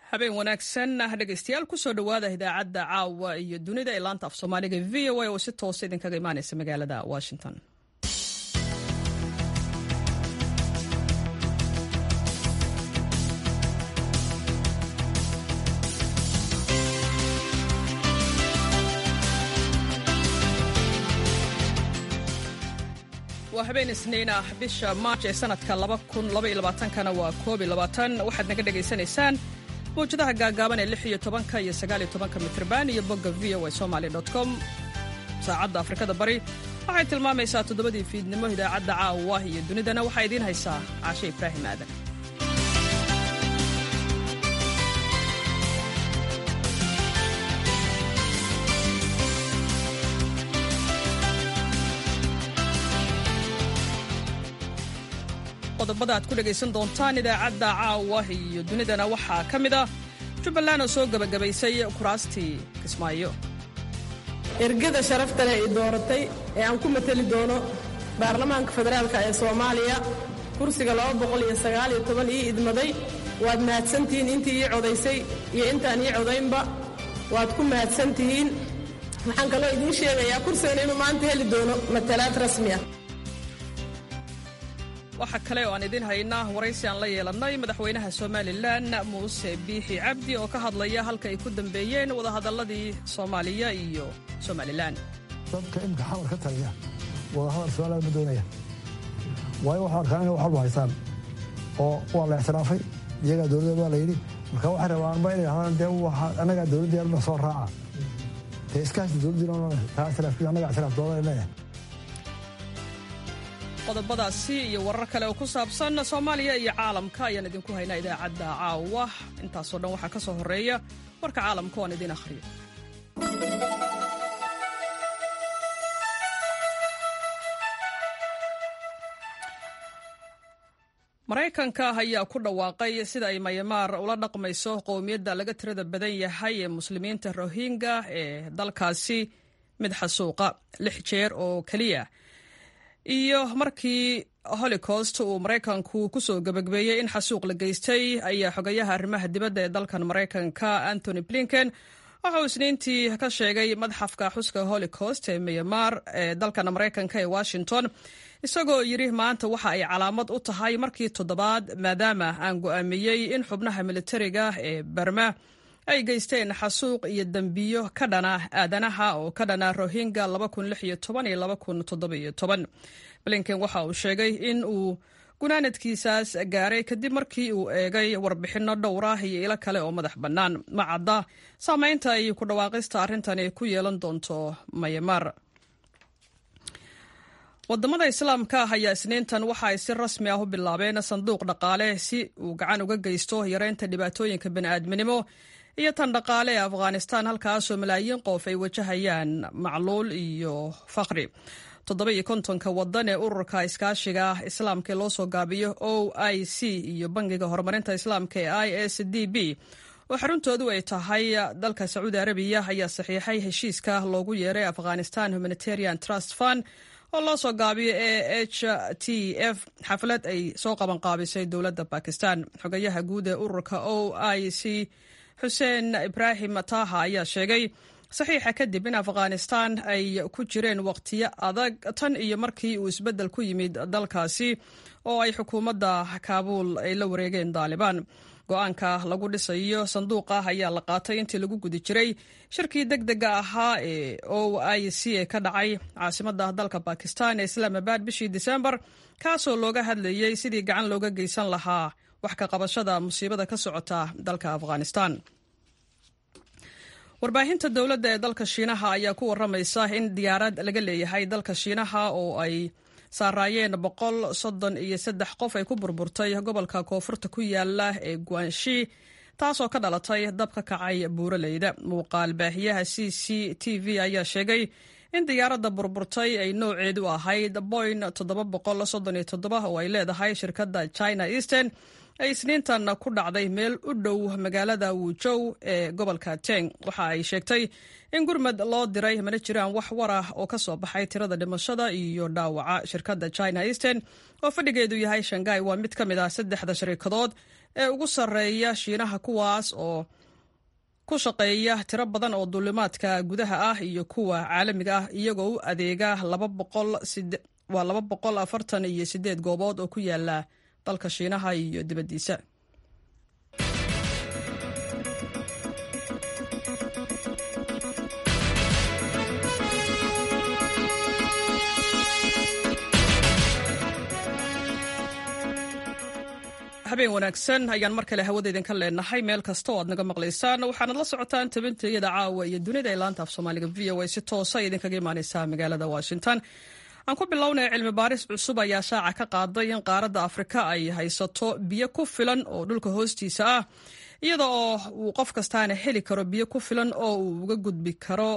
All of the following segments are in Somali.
habeen wanaagsan dhegaystayaal kusoo dhawaada idaacadda caawa iyo dunida ee laanta af soomaaliga VOA oo si toos idinkaga imaanaysa magaalada Washington. waa habeen isniin ah bisha March ee sanadka 2022kana waa 22 waxaad naga dhageysanaysaan mawjadaha gaagaaban ee 16 iyo 19 mitrban iyo bogga voasomali.com. saacadda Afrikada Bari waxay tilmaamaysaa 7 fiidnimo. idaacadda caawa iyo dunidana waxaa idiin haysaa Caashe Ibraahim Aadan. qodobada aad ku dhagaysan doontaan idaacadda caawa iyo dunidana waxaa ka mid ah Jubbaland oo soo gabagabaysay kuraastii Kismaayo. ergada sharafta leh ee dooratay ee aan ku matali doono baarlamaanka federaalka ee Soomaaliya kursiga 219 ii idmaday waad mahadsantihiin intii ii codaysay iyo intaan ii codaynba waad ku mahadsantihiin. waxaan kaloo idiin sheegayaa kursigan inuu maanta heli doono matalaad rasmi ah. waxa kale oo aan idin haynaa waraysi aan la yeelanay madaxweynaha Somaliland Muuse Biixi Cabdi oo ka hadlaya halka ay ku dambeeyeen wadahadaladii Soomaaliya iyo Somaliland. dadka imka xawar ka taliya wadahadal Soomaaliya ma doonaya way waxa arkaan inay wax haystaan oo waa la ixtiraafay iyaga dawladda waa la yiri marka waxa rabaan ma inay hadaan dee waxa anaga dawladda soo raaca ee iskaashi dawladda taas anaga ixtiraaf doonayna. qodobadaasi iyo warar kale oo ku saabsan Soomaaliya iyo caalamka ayaan idinku haynaa idaacadda caawa. intaasoo dhan waxaa ka soo horeeya warka caalamka oo aan idin akhriyo. Maraykanka ayaa ku dhawaaqay sida ay Myanmar ula dhaqmayso qowmiyadda laga tirada badan yahay ee muslimiinta Rohingya ee dalkaasi mid xasuuqa 6 jeer oo kaliya iyo markii Holocaust uu Maraykanku ku soo gabagabeeyay in xasuuq la geystay ayaa xogayaha arrimaha dibadda ee dalkan Maraykanka Anthony Blinken waxa uu isniintii ka sheegay madxafka xuska Holocaust ee Myanmar ee dalkan Maraykanka ee Washington isagoo yiri maanta waxa ay calaamad u tahay markii toddobaad maadaama aan go'aamiyay in xubnaha militariga ee Burma ay geysteen xasuuq iyo dambiyo ka dhana aadanaha oo ka dhana Rohingya 2016 iyo 2017. Blinken waxa uu sheegay in uu gunaanadkiisaas gaaray kadib markii uu eegay warbixino dhowr ah iyo ilo kale oo madax bannaan. ma cadda saamaynta ay ku dhawaaqista arrintani ku yeelan doonto Myanmar. wadamada islaamka ayaa isniintan waxa ay si rasmi ah u bilaabeen sanduuq dhaqaale si uu gacan uga geysto yareynta dhibaatooyinka bini'aadminimo iyo tan dhaqaale ee Afghanistan halkaasoo malaayiin qof ay wajahayaan macluul iyo faqri. 57 wadan ee ururka iskaashiga islaamka loo soo gaabiyo OIC iyo bangiga horumarinta islaamka ee ISDB oo xaruntoodu ay tahay dalka Sacuudi Arabiya ayaa saxiixay heshiiska loogu yeeray Afghanistan Humanitarian Trust Fund oo loo soo gaabiyo HTF xaflad ay soo qaban qaabisay dowladda Pakistan. xogayaha guud ee ururka OIC Hussein Ibrahim Taha ayaa sheegay saxiixa kadib in Afghanistan ay ku jireen waqtiyo adag tan iyo markii uu isbedel ku yimid dalkaasi oo ay xukuumadda Kaabul ay la wareegeen Taliban. go'aanka lagu dhisayo sanduuqa ayaa la qaatay intii lagu gudi jiray shirkii degdega ahaa ee OIC ka dhacay caasimadda dalka Pakistan ee Islamabad bishii December kaasoo looga hadlayay sidii gacan looga geysan lahaa wax ka qabashada musiibada ka socota dalka Afghanistan. warbaahinta dawladda ee dalka Shiinaha ayaa ku waramaysa in diyaarad laga leeyahay dalka Shiinaha oo ay saaraayeen 133 qof ay ku burburtay gobolka koonfurta ku yaala ee Guangxi taasoo ka dhalatay dab ka kacay buuraleyda. muuqaal baahiyaha CCTV ayaa sheegay in diyaaradda burburtay ay nooceedu ahayd Boeing 737 oo ay leedahay shirkadda China Eastern ay isniintan ku dhacday meel u dhow magaalada Wuzhou ee gobolka Teng. waxa ay sheegtay in gurmad loo diray mana jiraan wax war ah oo ka soo baxay tirada dhimashada iyo dhaawaca. shirkadda China Eastern oo fadhigeedu yahay Shanghai waa mid ka mid ah 3 shirkadood ee ugu sarreeya Shiinaha, kuwaas oo ku shaqeeya tiro badan oo duulimaadka gudaha ah iyo kuwa caalamiga ah, iyagoo u adeega 248 goobood oo ku yaala dalka Shiinaha iyo dibaddiisa. habeen wanaagsan ayaan mar kale hawada idinka leenahay meel kasta oo aad naga maqlaysaan. waxaanad la socotaan tabintayada caawa iyo dunida ee laanta af Soomaaliga VOA si toosa idinkaga imaanaysa magaalada Washington. aan ku bilownay cilmi baaris cusub ayaa shaaca ka qaaday in qaaradda Afrika ay haysato biyo ku filan oo dhulka hoostiisa ah, iyada oo uu qof kastaana heli karo biyo ku filan oo uu uga gudbi karo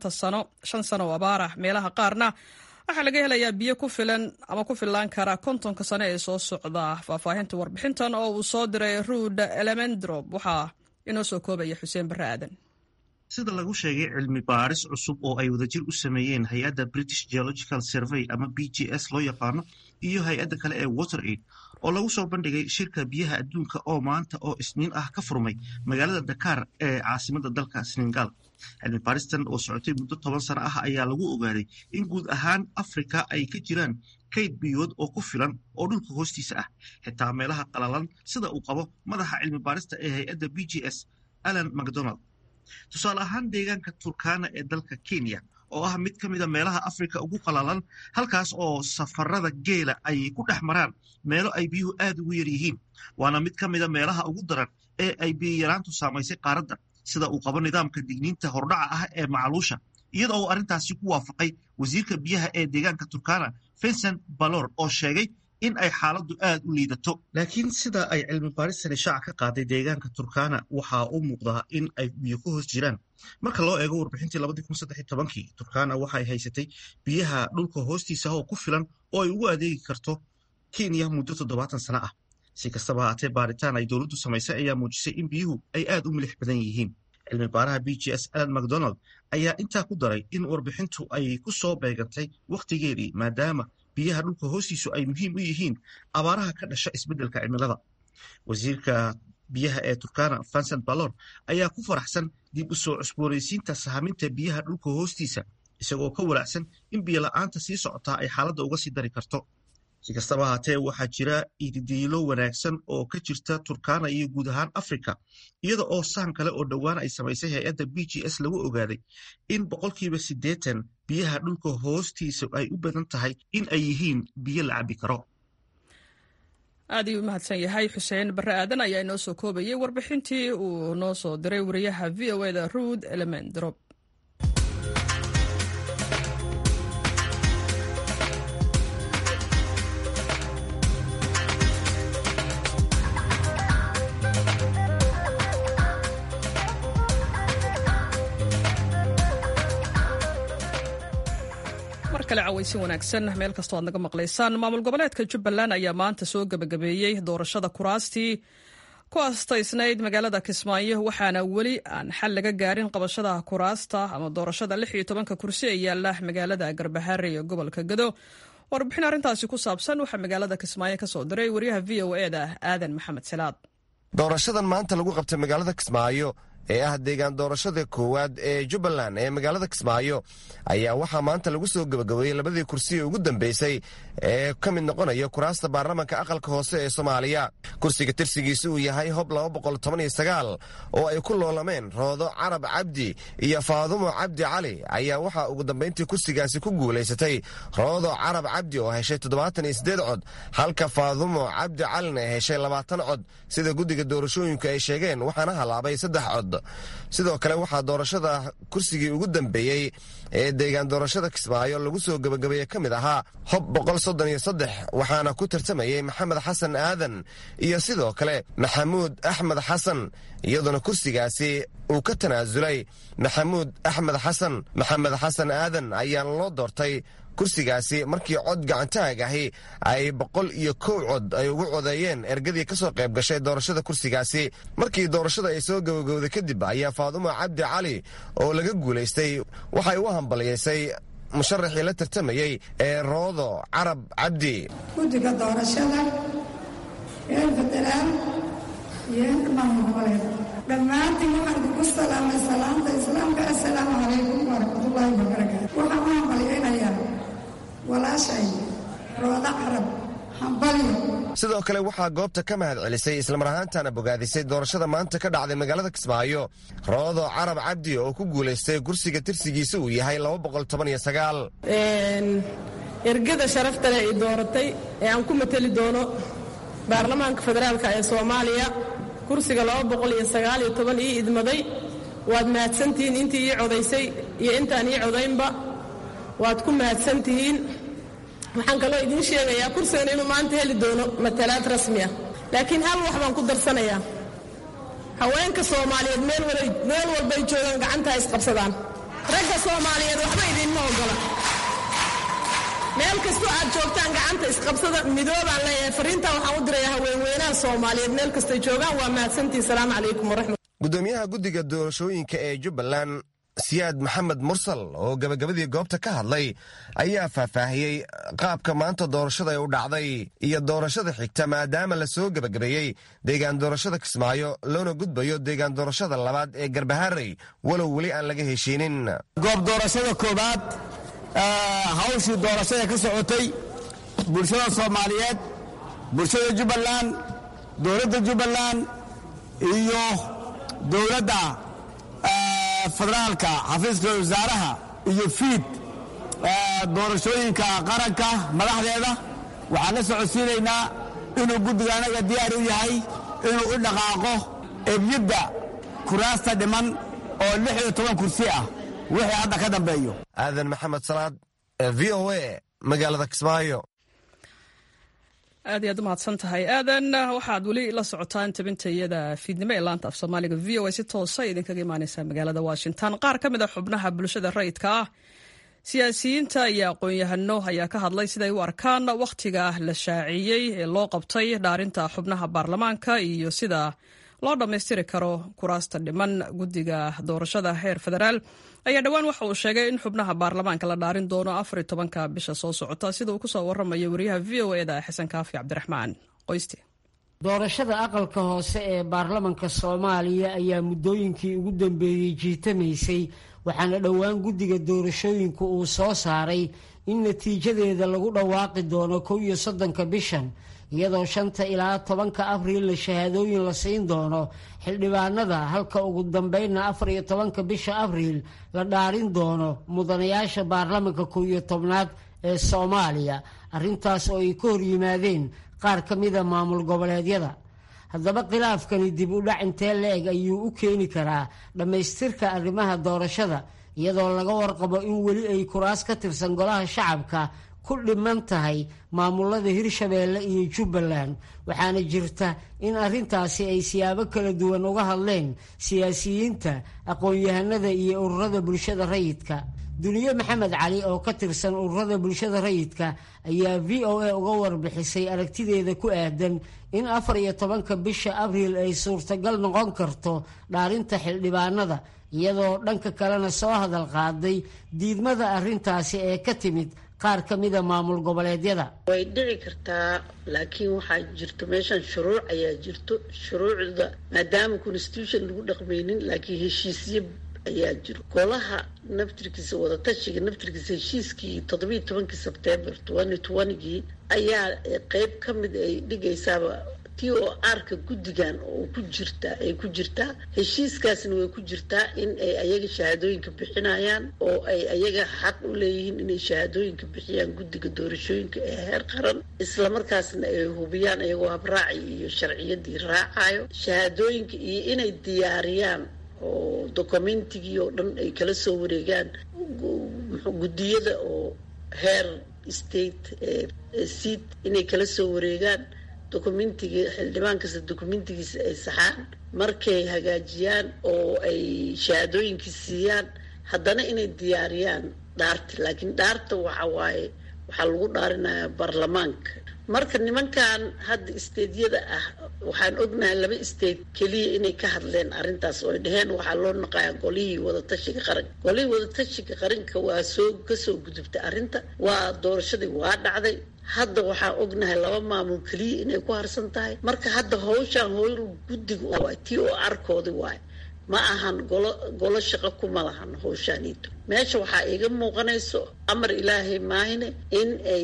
5 sano oo abaar ah. meelaha qaarna waxaa laga helayaa biyo ku filan ama ku filaan kara 50 sano ee soo socda. faahfaahinta warbixintan oo uu soo diray Ruud Elemendrop waxaa inoo soo koobaya Xuseen Barre Aadan. sida lagu sheegay cilmi baaris cusub oo ay wadajir u sameeyeen hay-adda British Geological Survey ama BGS loo yaqaano iyo hay-adda kale ee WaterAid oo lagu soo bandhigay shirka biyaha adduunka oo maanta oo Isniin ah ka furmay magaalada Dakar ee caasimadda dalka Senegal. cilmi baaristan oo socotay muddo 10 sano ah ayaa lagu ogaaday in guud ahaan Afrika ay ka jiraan kayd biyood oo ku filan oo dhulka hoostiisa ah, xitaa meelaha qalalan sida uu qabo madaxa cilmi baarista ee hay-adda BGS Alan McDonald. tusaale ahaan deegaanka Turkana ee dalka Kenya oo ah mid ka mid ah meelaha Afrika ugu qalalan, halkaas oo safarada geela ay ku dhex maraan meelo ay biyuhu aad ugu yar yihiin, waana mid ka mid ah meelaha ugu daran ee ay biyo yaraantu saamaysay qaaradda, sida uu qabo nidaamka digniinta hordhaca ah ee macluusha, iyada oo arrintaasi ku waafaqay wasiirka biyaha ee deegaanka Turkana Vincent Balor oo sheegay in ay xaaladdu aad u liidato. laakiin sida ay cilmi baaristani shaaca ka qaaday deegaanka Turkana waxaa u muuqdaa in ay biyo ku hoos jiraan. marka loo eego warbixintii 2013, Turkana waxay haysatay biyaha dhulka hoostiisa oo ku filan oo ay ugu adeegi karto Kenya muddo 70 sano ah. si kastaba haatee, baaritaan ay dowladdu samaysay ayaa muujisay in biyuhu ay aad u milix badan yihiin. cilmi baaraha BGS Alan McDonald ayaa intaa ku daray in warbixintu ay ku soo beegantay wakhtigeedii, maadaama biyaha dhulka hoostiisu ay muhiim u yihiin abaaraha ka dhasha isbeddelka cimilada. wasiirka biyaha ee Turkana Vincent Balor ayaa ku faraxsan dib u soo cusboonaysiinta sahaminta biyaha dhulka hoostiisa, isagoo ka walaacsan in biyo la'aanta sii socotaa ay xaaladda uga sii dari karto. si kastaba haatee, waxaa jira ididiilo wanaagsan oo ka jirta Turkana iyo guud ahaan Afrika, iyada oo sahan kale oo dhowaan ay samaysay hay-adda BGS lagu ogaaday in 80% biyaha dhulka hoostiisa ay u badan tahay in ay yihiin biyo la cabbi karo. aad ayuu mahadsan yahay Xuseen Barre Aadan ayaa inoo soo koobayay warbixintii uu noo soo diray wariyaha VOA-da Ruud Elemendrop. kale cawaysin wanaagsan meel kastoo aad naga maqlaysaan. maamul goboleedka Jubbaland ayaa maanta soo gabagabeeyey doorashada kuraastii ku astaysnayd magaalada Kismaayo, waxaana weli aan xal laga gaarin qabashada kuraasta ama doorashada 16 kursi ee yaala magaalada Garbaharre ee gobolka Gado. warbixin arrintaasi ku saabsan waxaa magaalada Kismaayo ka soo diray wariyaha VOA-da Aadan Maxamed Salaad. doorashadan maanta lagu qabtay magaalada Kismaayo ee ah deegaan doorashada koowaad ee Jubbaland ee magaalada Kismaayo ayaa waxaa maanta lagu soo gabagabeeyey labadii kursi ee ugu dambeysay ee ka mid noqonaya kuraasta baarlamaanka aqalka hoose ee Soomaaliya. kursiga tirsigiisu uu yahay Hob 219 oo ay ku loolameen Roodo Carab Cabdi iyo Faadumo Cabdi Cali ayaa waxaa ugu dambeyntii kursigaasi ku guulaysatay Roodo Carab Cabdi oo heshay 78 cod, halka Faadumo Cabdi Calina heshay 20 cod sida guddiga doorashooyinka ay sheegeen, waxaana halaabay 3 cod. sidoo kale waxaa doorashada kursigii ugu dambeeyey ee deegaan doorashada Kismaayo lagu soo gabagabeeyey ka mid ahaa Hob 133, waxaana ku tartamayey Maxamed Xasan Aadan iyo sidoo kale Maxamuud Axmed Xasan, iyadoona kursigaasi uu ka tanaasulay Maxamuud Axmed Xasan. Maxamed Xasan Aadan ayaana loo doortay kursigaasi markii cod gacantaag ahi ay 101 cod ay ugu codeeyeen ergadii ka soo qayb gashay doorashada kursigaasi. markii doorashada ay soo gabagowday kadib ayaa Faadumo Cabdi Cali oo laga guulaystay waxay u hambaliyeysay musharaxii la tartamayey ee Roodo Carab Cabdi. guddiga doorashada ee federaal iyo inta maamulgoboleed dhammaantiin waxaan kugu salaamay salaamta islaamka assalaamu calaykum waraxmatullaahi wabarakaatu. waxaan u hambalyaynayaa walaashay rooda carab hambalyo. sidoo kale waxaa goobta ka mahad celisay islamar ahaantana bogaadisay doorashada maanta ka dhacday magaalada Kismaayo roodo carab cabdi oo ku guulaystay kursiga tirsigiisa uu yahay 219. ergada sharafta leh ee dooratay ee aan ku matali doono baarlamaanka federaalka ee Soomaaliya kursiga 219 ii idmaday waad mahadsantihiin intii ii codaysay iyo intaan ii codaynba waad ku mahadsantihiin. waxaan kaloo idin sheegayaa kursigan inuu maanta heli doono matalaad rasmi ah, laakiin hal wax baan ku darsanayaa. haweenka Soomaaliyeed meel walbay joogaan gacanta isqabsadaan. ragga Soomaaliyeed waxba idinma ogola. meel kastoo aad joogtaan gacanta isqabsada midoobaan leeyahay. fariinta waxaan u dirayaa haweenweynaha Soomaaliyeed meel kastay joogaan. waa mahadsantihiin. salaamu calaykum waraxmatullahi. gudoomiyaha guddiga doorashooyinka ee Jubbaland Siyaad Maxamed Mursal oo gabagabadii goobta ka hadlay ayaa faahfaahiyey qaabka maanta doorashada ay u dhacday iyo doorashada xigta maadaama la soo gabagabeeyey deegaan doorashada Kismaayo loona gudbayo deegaan doorashada labaad ee Garbaharey walow weli aan laga heshiinin. goob doorashada koobaad hawshii doorashada ka socotay bulshada Soomaaliyeed, bulshada Jubbaland, dowladda Jubbaland iyo dowladda federaalka xafiiska wasaaraha iyo fiid doorashooyinka qaranka madaxdeeda waxaan la socodsiinaynaa inuu guddiga anaga diyaar u yahay inuu u dhaqaaqo ebyadda kuraasta dhiman oo 16 kursi ah wixii hadda ka dambeeyo. aadan maxamed salaad VOA magaalada Kismaayo. aad iyo aad u mahadsan tahay aadan. waxaad weli la socotaan tabintayada fiidnimo ee laanta af Soomaaliga VOA si toosa idinkaga imaanaysa magaalada Washington. qaar ka mid ah xubnaha bulshada rayidka ah, siyaasiyiinta iyo aqoon-yahano ayaa ka hadlay siday u arkaan wakhtiga la shaaciyey ee loo qabtay dhaarinta xubnaha baarlamaanka iyo sida loo dhammaystiri karo kuraasta dhiman. guddiga doorashada heer federaal ayaa dhowaan waxa uu sheegay in xubnaha baarlamaanka la dhaarin doono 14 bisha soo socota, sida uu kusoo waramayo wariyaha VOA-da Xasan Kaafi Cabdiraxmaan Qoyste. doorashada aqalka hoose ee baarlamaanka Soomaaliya ayaa muddooyinkii ugu dambeeyey jiitamaysay, waxaana dhowaan guddiga doorashooyinku uu soo saaray in natiijadeeda lagu dhawaaqi doono 31 bishan, iyadoo 5 ilaa 10 abriil la shahaadooyin la siin doono xildhibaanada, halka ugu dambeynna 14 bisha abriil la dhaarin doono mudanayaasha baarlamaanka 11aad ee Soomaaliya, arrintaas oo ay ka hor yimaadeen qaar ka mida maamul goboleedyada. haddaba khilaafkani dib u dhac intee la-eg ayuu u keeni karaa dhammaystirka arrimaha doorashada, iyadoo laga warqabo in weli ay kuraas ka tirsan golaha shacabka ku dhiman tahay maamulada Hirshabeelle iyo Jubbaland, waxaana jirta in arrintaasi ay siyaabo kala duwan uga hadleen siyaasiyiinta, aqoon-yahanada iyo ururada bulshada rayidka. duniye maxamed cali oo ka tirsan ururada bulshada rayidka ayaa VOA uga warbixisay aragtideeda ku aadan in 14 bisha abriil ay suurtagal noqon karto dhaarinta xildhibaanada, iyadoo dhanka kalena soo hadal qaaday diidmada arrintaasi ee ka timid qaar ka mida maamul goboleedyada. way dhici kartaa, laakiin waxaa jirto meeshan shuruuc ayaa jirto. shuruucda maadaama constitution lagu dhaqmaynin, laakiin heshiisyo ayaa jiro. golaha naftirkiisa wadatashiga naftirkiisa heshiiskii 17 Sebtembar 2020 ayaa qayb ka mid ay dhigaysaaba TOR-ka guddigan oo ay ku jirtaa heshiiskaasna way ku jirtaa in ay ayaga shahaadooyinka bixinayaan oo ay ayaga xaq u leeyihiin inay shahaadooyinka bixiyaan guddiga doorashooyinka ee heer qaran, isla markaasna ay hubiyaan ayagoo habraaci iyo sharciyadii raacayo shahaadooyinka iyo inay diyaariyaan oo dokumentigii oo dhan ay kala soo wareegaan guddiyada oo heer state seat inay kala soo wareegaan dokumentiga xildhibaan kasta dokumentigiisa ay saxaan, markay hagaajiyaan oo ay shahaadooyinkii siiyaan, haddana inay diyaariyaan dhaarta. laakiin dhaarta waxaa lagu dhaarinayaa baarlamaanka. marka nimankan hadda isteedyada ah waxaan ognahay 2 isteed keliya inay ka hadleen arrintaas oo ay dhaheen waxaa loo naqayaa golihii wadatashiga qaranka. golihii wadatashiga qaranka waa kasoo gudubtay arrinta, waa doorashadii waa dhacday. hadda waxaa ognahay 2 maamul keliya inay ku harsan tahay marka hadda hawshaan hooyru guddiga oo tii oo arkoodi waay ma ahan golo shaqo kuma lahan hawshaaniito meesha waxaa iiga muuqanayso amar ilaahay maahine in ay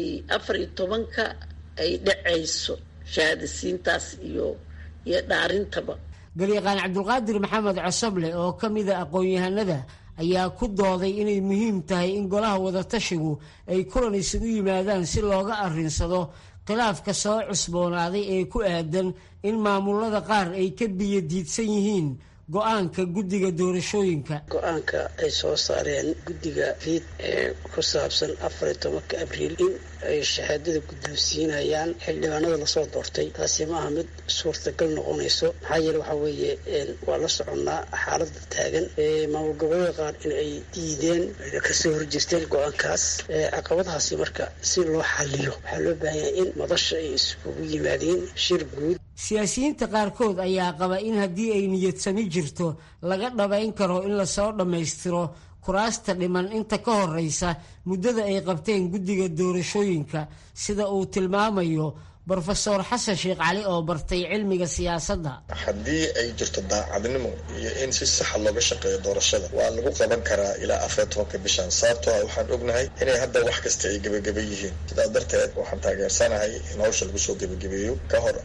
14 ay dhacayso shahaadasiintaas iyo dhaarintaba galyaqaan cabdulqaadir maxamed cosoble oo ka mid ah aqoon-yahanada ayaa ku dooday inay muhiim tahay in golaha wadatashigu ay kulan isugu yimaadaan si looga arrinsado khilaafka soo cusboonaaday ee ku aadan in maamulada qaar ay ka biyo diidsan yihiin go-aanka guddiga doorashooyinka go-aanka ay soo saareen guddiga fiid ee ku saabsan 14 abriil in ay shahaadada guddoonsiinayaan xildhibaanada lasoo doortay taasi ma aha mid suurtagal noqonayso maxaa yeele waxaa weeye waa la soconnaa xaaladda taagan maamul goboleeda qaar in ay diideen kasoo horjeesteen go-aankaas caqabadahaasi marka si loo xaliyo waxaa loo baahan yahay in madasha ay iskugu yimaadeen shir guud siyaasiyiinta qaarkood ayaa qaba in haddii ay niyadsami jirto laga dhabayn karo in lasoo dhammaystiro kuraasta dhiman inta ka horeysa muddada ay qabteen guddiga doorashooyinka sida uu tilmaamayo brofesor xasan sheekh cali oo bartay cilmiga siyaasadda. haddii ay jirto daacadnimo iyo in si saxa looga shaqeeyo doorashada waa lagu qaban karaa ilaa 14 bishan sababtoo waxaan ognahay inay hadda wax kasta ay gebageba yihiin sidaa darteed waxaan taageersanahay in hawsha lagu soo gebagabeeyo ka hor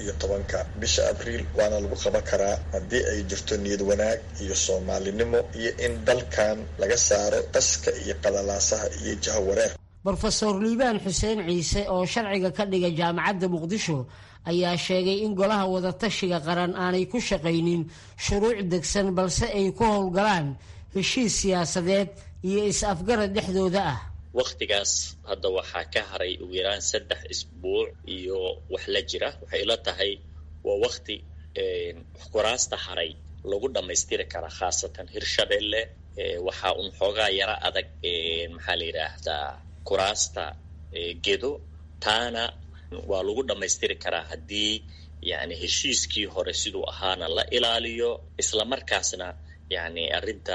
14 bisha abriil waana lagu qaban karaa haddii ay jirto niyad wanaag iyo soomaalinimo iyo in dalkan laga saaro qaska iyo qalalaasaha iyo jahawareer. brofesor liibaan xuseen ciise oo sharciga ka dhiga jaamacadda muqdisho ayaa sheegay in golaha wadatashiga qaran aanay ku shaqaynin shuruuc degsan balse ay ku howlgalaan heshiis siyaasadeed iyo is-afgarad dhexdooda ah. waqtigaas hadda waxaa ka haray ugu yaraan 3 isbuuc iyo wax la jira waxay ila tahay waa waqti kuraasta haray lagu dhammaystiri karaa khaasatan Hirshabelle waxaa un xoogaa yara adag maxaa la yiraahdaa kuraasta gedo taana waa lagu dhammaystiri karaa haddii yani heshiiskii hore siduu ahaana la ilaaliyo isla markaasna yani arrinta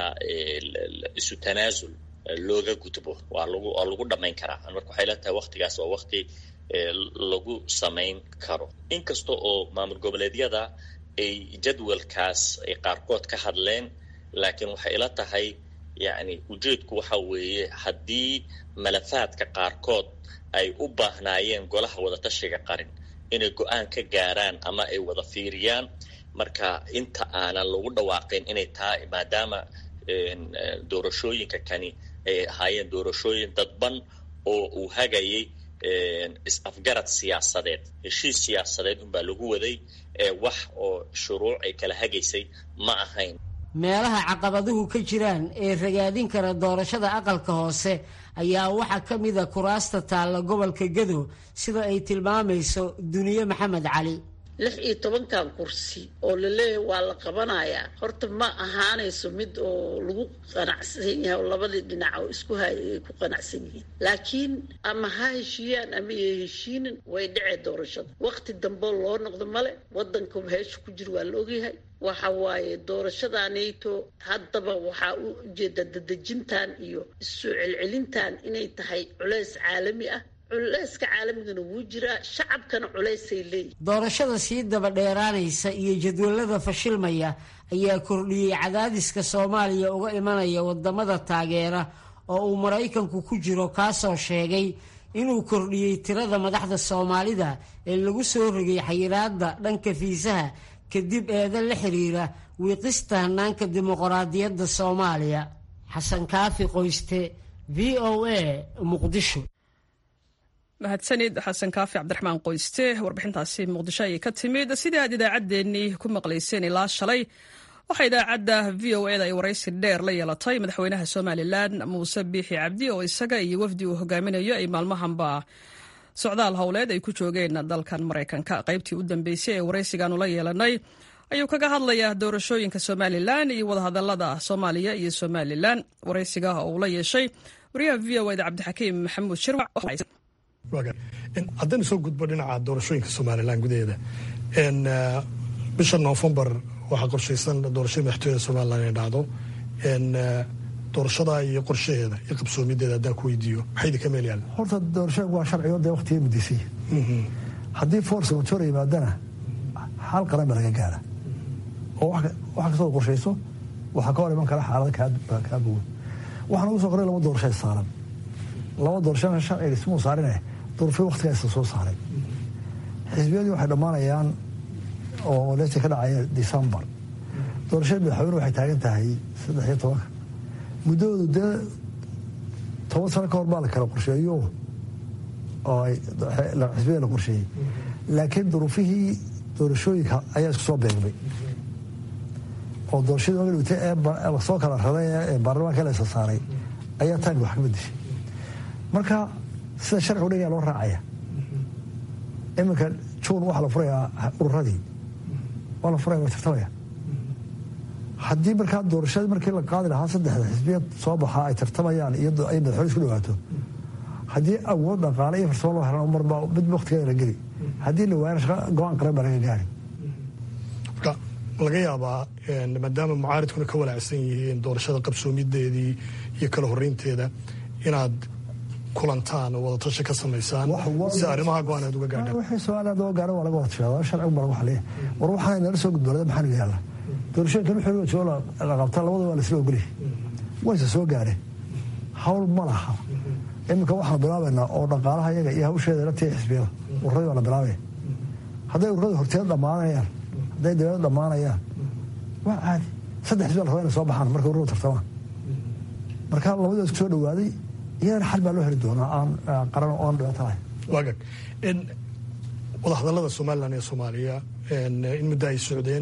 isu tanaasul looga gudbo waa lagu dhammayn karaa marka waxay la tahay waqtigaas waa waqti lagu samayn karo inkasta oo maamul goboleedyada ay jadwalkaas ay qaarkood ka hadleen laakiin waxay ila tahay yani ujeedku waxa weeye haddii malafaadka qaarkood ay u baahnaayeen golaha wadatashiga qaran inay go-aan ka gaaraan ama ay wada fiiriyaan marka inta aanan lagu dhawaaqin inay tahay maadaama doorashooyinka kani ay ahaayeen doorashooyin dadban oo uu hagayay is-afgarad siyaasadeed heshiis siyaasadeed unbaa lagu waday wax oo shuruuc ay kala hagaysay ma ahayn. meelaha caqabaduhu ka jiraan ee ragaadin kara doorashada aqalka hoose ayaa waxaa ka mid a kuraasta taalla gobolka Gedo sida ay tilmaamayso Duniye Maxamed Cali. 16 kursi oo la leeyahay waa la qabanayaa horta ma ahaanayso mid oo lagu qanacsan yahay oo labada dhinac oo isku hayay ku qanacsan yihiin laakiin ama ha heshiiyaan ama heshiinin way dhacay doorashada waqti dambe loo noqdo male wadanka heesha ku jir waa la ogyahay waxa waaye doorashadaanayto haddaba waxaa u jeeda dadejintan iyo isu celcelintan inay tahay culays caalami ah culayska caalamigana wuu jiraa shacabkana culaysay leeyihiin. doorashada sii daba dheeraanaysa iyo jadwalada fashilmaya ayaa kordhiyey cadaadiska Soomaaliya uga imanaya wadamada taageera oo uu Mareykanku ku jiro kaasoo sheegay inuu kordhiyey tirada madaxda Soomaalida ee lagu soo rogay xayiraadda dhanka fiisaha kadib eedan la xiriira wiiqista hannaanka dimuqraadiyadda Soomaaliya. Xasan Kaafi Qoyste VOA Muqdisho. mahadsanid xasan kaafi cabdiraxmaan qoyste warbixintaasi muqdisho ayay ka timid sidii aad idaacaddeenii ku maqlayseen ilaa shalay waxaa idaacadda v o eda ay waraysi dheer la yeelatay madaxweynaha somalilan muuse biixi cabdi oo isaga iyo wafdi uu hogaaminayo ay maalmahanba socdaal howleed ay ku joogeen dalkan maraykanka qaybtii u dambeysay ee waraysigaanu la yeelanay ayuu kaga hadlayaa doorashooyinka somalilan iyo wadahadalada soomaaliya iyo somalilan waraysiga oo uu la yeeshay wariyaha v o eda cabdixakiim maxamuud shirwac haddaynu soo gudbo dhinaca doorashooyinka somalilan gudaheeda bisha Noofembar waxaa qorshaysan doorashada madaxtooyada somalilan inay dhacdo doorashada iyo qorshaheeda iyo qabsoomideeda haddaan ku weydiiyo maxay idinka meel yaalla? horta doorashada waa sharcigo dee waqtiga muddisay haddii force majoor yimaadana xal qaran baa laga gaara oo wax kastoo qorshayso waxaa ka hor iman kara xaalada kaa bogan. waxaan ugu soo qoray 2 doorasho saaran 2 doorashana sharciga ismuu saarine duruufii waqtigaasa soo saaray. xisbiyadii waxay dhammaanayaan oo leeta ka dhacaya December. doorashada madaxweyne waxay taagan tahay 13 muddoodu dee 10 sano ka hor baa la kala qorsheeyo oo xisbiyada la qorsheeyey laakiin duruufihii doorashooyinka ayaa isku soo beegmay oo doorashadii oga dhigtay ee lasoo kala raday ee baarlamaanka la soo saaray ayaa taangi wax ka bedeshay. marka sida sharcigu dhigaa loo raacaya iminka juun waxaa la furayaa ururadii waa la furaya waa tartamaya. haddii markaa doorashadii markii la qaadi lahaa 3 xisbiyad soo baxa ay tartamayaan iyo ay madaxweyne isku dhawaato haddii awood dhaqaale iyo farsamo loo helan marba mid waqtigeeda la geli haddii la waayana shaqa go-aan qaran baa laga gaari. marka laga yaabaa maadaama mucaaridkuna ka walaacsan yihiin doorashada qabsoomideedii iyo kala horeynteeda inaad kulantaan oo wadatashi ka samaysaan si arrimaha go-aaneed uga gaadhaan. wixii su-aalaad uga gaadhan waa laga wada sheegaa sharcigu baa lagu xaliya war waxaana nala soo gudboonada maxaa naga yaalla doorashooyinka wixii jooga la qabtaa labada waa laisla ogolyahay wayse soo gaadheen hawl ma laha. iminka waxaan bilaabaynaa oo dhaqaalaha iyaga iyo hawsheeda la tii xisbiyada ururadii waa la bilaabaya. hadday ururada horteeda dhammaanayaan hadday dawlada dhammaanayaan waa caadi 3 xisbi la rabaa inay soo baxaan markay ururadu tartamaan. marka labadooda isku soo dhawaaday iyadana xal baa loo heli doonaa aan qaran oo aan dhibaato lahayn. waagag wadahadallada somalilan iyo soomaaliya in muddo ay socdeen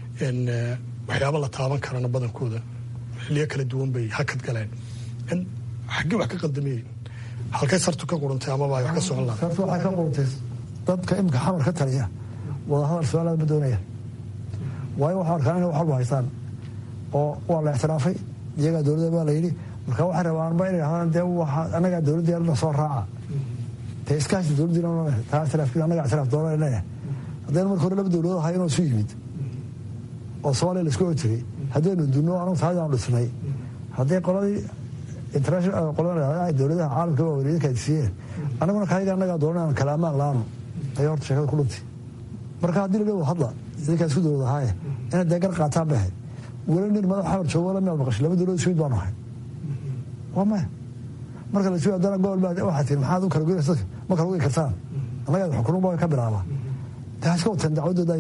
waxyaaba la taaban karana badankooda xilliyo kala duwan bay hakad galeen. xaggee wax ka qaldamiyey halkay sartu ka qurantay amaba ay wax ka socon lahayd? sartu waxay ka qurantay dadka imika xamar ka taliya wadahadal su-aalaad ma doonaya waayo waxaa arkaan inay wax walba haystaan oo waa la ictiraafay iyagaa dowladda baa la yidhi marka waxay rabaanba inay dhahdaan dee annagaa dowladdeena soo raaca dee iskaashi dowladdiina taa ictiraafkiina annagaa ictiraaf doona leeyahay haddayna marka hore 2 dowladood ahay inoo isu yimid oo Soomaaliya la isku ojiray haddaynu dunno anagu taayaan dhisnay hadday qoladii international qolada dowladaha caalamka waa wareeyay ka disiyeen anaguna kayga annaga doonaan kalaamaan laano ay horta shaqada ku dhintay. marka haddii la hadla idinka isku dowladahay in deegar qaataa bahay wala nin madax xawar joogo la meel maqashay 2 dowladood isku baan ahay wama marka la soo adana gool baa waxa tiin maxaad u kala goynaysaa ma kala goyn kartaan annaga xukuumadda baa ka bilaabaa taas ka watan dacwadooda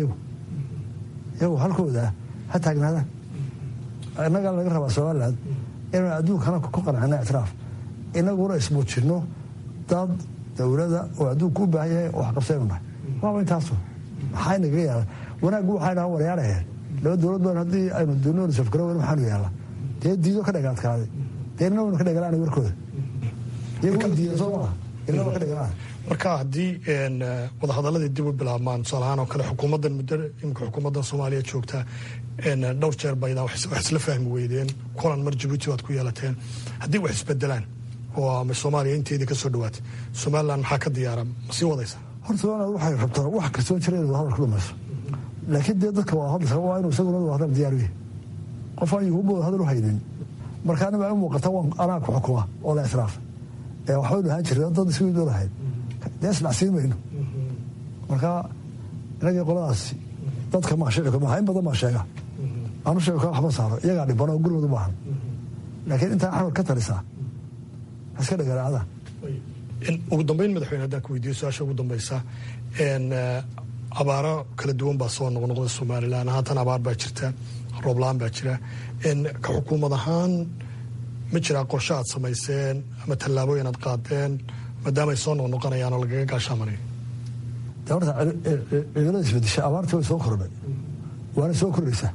iyagu halkooda ha taagnaadaan. annaga laga rabaa Soomaaliland inaan adduunkana ku qanacno ictiraaf inaguna ismuujino dad dowladda oo adduunku u baahan yahay oo wax qabsanayna waa intaasu maxay naga yaala wanaagu waxay dhahaan waryaarayeen 2 dowlad baan haddii aynu dunno safkaro waxaanu yaala dee diido ka dhagaadkaaday dee noo ka dhagalaan warkooda iyagu diido Soomaaliya inoo ka dhagalaan. marka haddii wadahadaladii dib u bilaabmaan tusaalahaan oo kale xukuumaddan muddo imika xukuumaddan Soomaaliya joogta dhowr jeer baydaa wax isla fahmi weydeen kulan mar Djibouti waad ku yeelateen haddii wax isbedelaan oo ama Soomaaliya inteedii ka soo dhawaatay Somaliland maxaa ka diyaara ma sii wadaysa? horta Soomaaliya waxay rabtaa wax kastoo jiray inuu hadal ku dhamayso laakiin dee dadka waa hadal waa inuu isaguna hadal diyaar yahay qof aan yuhubo hadal u haynin markaana ma muuqata anaa ku xukuma oo la israaf waxay dhahan jireen dad isku doorahay dees nacsiimayno marka inaga qoladaas dadka ma sheego ma hayn badan ma sheega aanu sheego waxba saaro iyaga dhibano gurmadu baahan laakiin inta xawar ka talisa iska dhagaraada. ugu dambeyn madaxweyne haddaan ku weydiiyo su-aasha ugu dambaysa abaaro kala duwan baa soo noqnoqda Somaliland haatan abaar baa jirta roob la-aan baa jira ka xukuumad ahaan ma jiraa qorshe aad samayseen ama tallaabooyin aad qaadeen maadaama ay soo noqnoqonayaan oo lagaga gaashaamanayo? horta cimilada isbedesha abaartii way soo kordhay waana soo kordhaysaa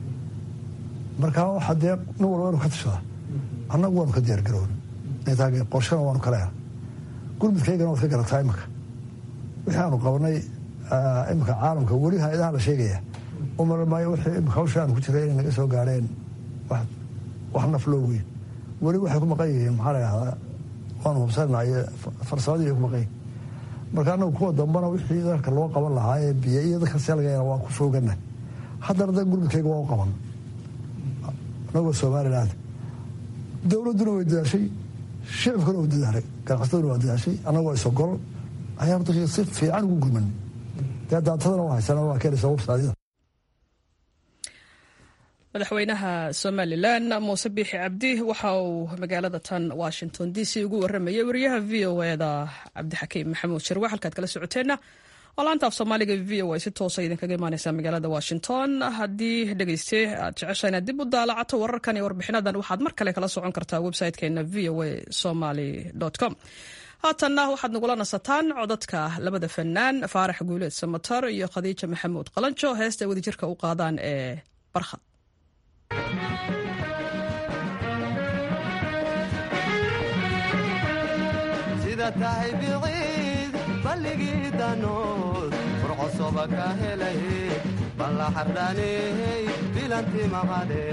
markaa waxa dee nin walba inuu ka tashadaa annagu waanu ka diyaar garoon intaage qorshana waanu ka leeha gurmudkaygana waad ka garataa iminka wixii aanu qabanay iminka caalamka weli hay-adaha la sheegaya umarmaayo wixii imika hawsha aanu ku jiray inay naga soo gaadheen wax naf loo weyn weli waxay ku maqan yihiin maxaa la yidhahdaa waanu hubsanayo farsamadii ku maqan yihin marka annagu kuwa dambana wixii dalka loo qaban lahaa ee biyo iyo dadka selgayana waa ku foogana haddana da gurmudkayga waa u qaban anagoo Somaliland dowladduna way dadaashay, shicibkuna way dadaalay, ganacsataduna waa dadaashay, annagu waa isogol ayaan dadkii si fiican ugu gurmanay. dee daatadana waa haysana waa keenaysa websaayada. madaxweynaha Somalilan Muuse Biixi Cabdi waxa uu magaalada tan Washington DC ugu waramayay wariyaha VOA-da Cabdixakiim Maxamuud Shirwa. halkaad kala socoteena laanta af Soomaaliga VOA si toos ah idinkaga imaanaysa magaalada Washington. haddii dhegeyste aad jeceshahay inaad dib u daalacato wararkan iyo warbixinadan waxaad mar kale kala socon kartaa website-keena voasomali.com. haatanna waxaad nagula nasataan codadka labada fanaan Faarax Guuleed Samatar iyo Khadiija Maxamuud Qalanjo heesta wadajirka u qaadaan ee Barkhad. sida tahay biciid balligii danood furcosoba ka helay balla xardhaney bilanti maqade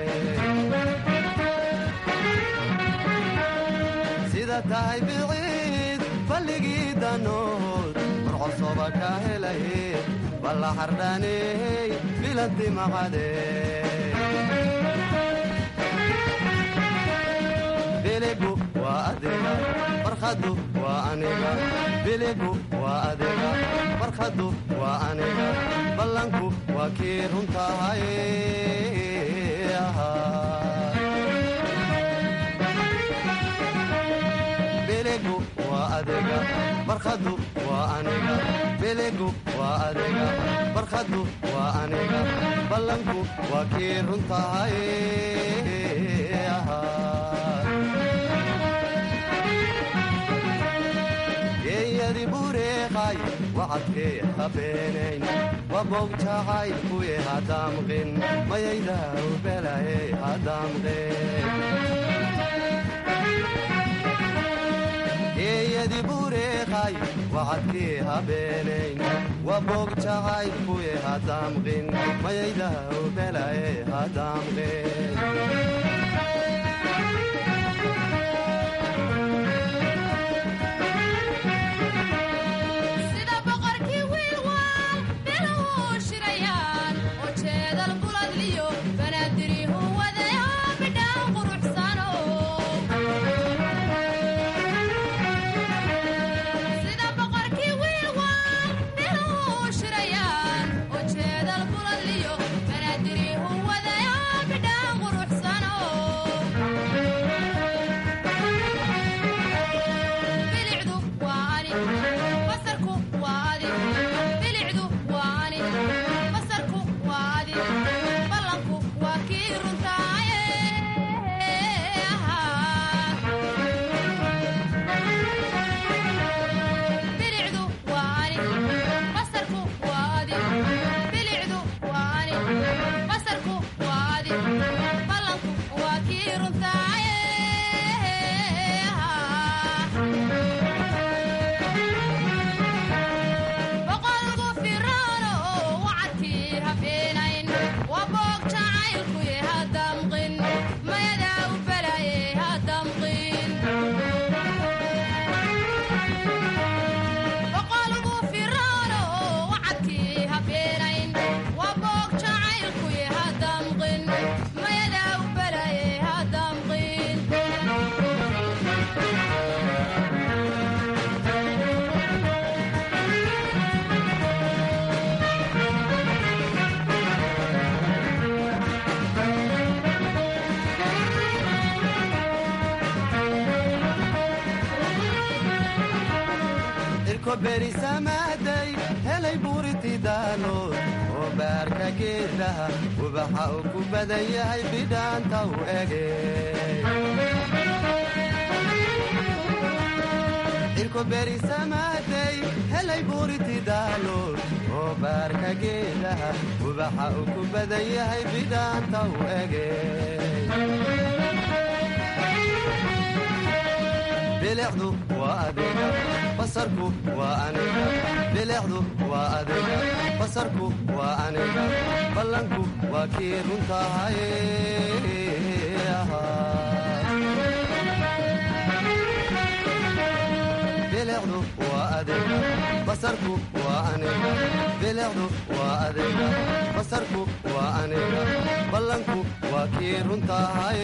sida tahay biciid balligii danood furcosoba ka helay balla xardhaney bilanti maqade biligu waa adiga barkhadu waa aniga biligu waa adiga barkhadu waa aniga ballanku waa kii runtahay biligu waa adiga barkhadu waa aniga biligu waa adiga barkhadu waa aniga ballanku waa kii runtahay geeyadi bureeqay wacadkee habeenayn wabogjacay kuye hadaamqin mayaydaw belaye hadaamqin geeyadi bureeqay wacadkee habeenayn wabogjacay kuye hadaamqin mayaydaw belaye hadaamqin berisamaday helay buuritidaanood oo baarka geedaha ubaxa uu ku badan yahay bidhaanta u ege irko berisamaday helay buuritidaanood oo baarka geedaha ubaxa uu ku badan yahay bidhaanta u ege bilicdu waa adiga basarku waa aniga bilicdu waa adiga basarku waa aniga ballanku waa kii runtahay bilicdu waa adiga basarku waa aniga bilicdu waa adiga basarku waa aniga ballanku waa kii runtahay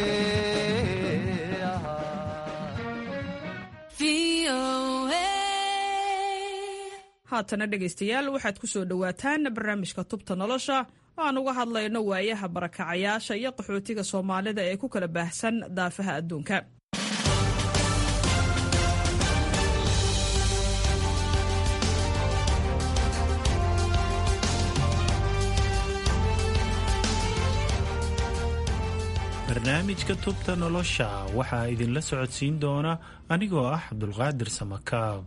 haatana dhegaystayaal waxaad ku soo dhowaataan barnaamijka tubta nolosha oo aan uga hadlayno waayaha barakacayaasha iyo qaxootiga soomaalida ee ku kala baahsan daafaha adduunka. barnaamijka tubta nolosha waxaa idinla socodsiin doona anigoo ah cabdulqaadir samakaab.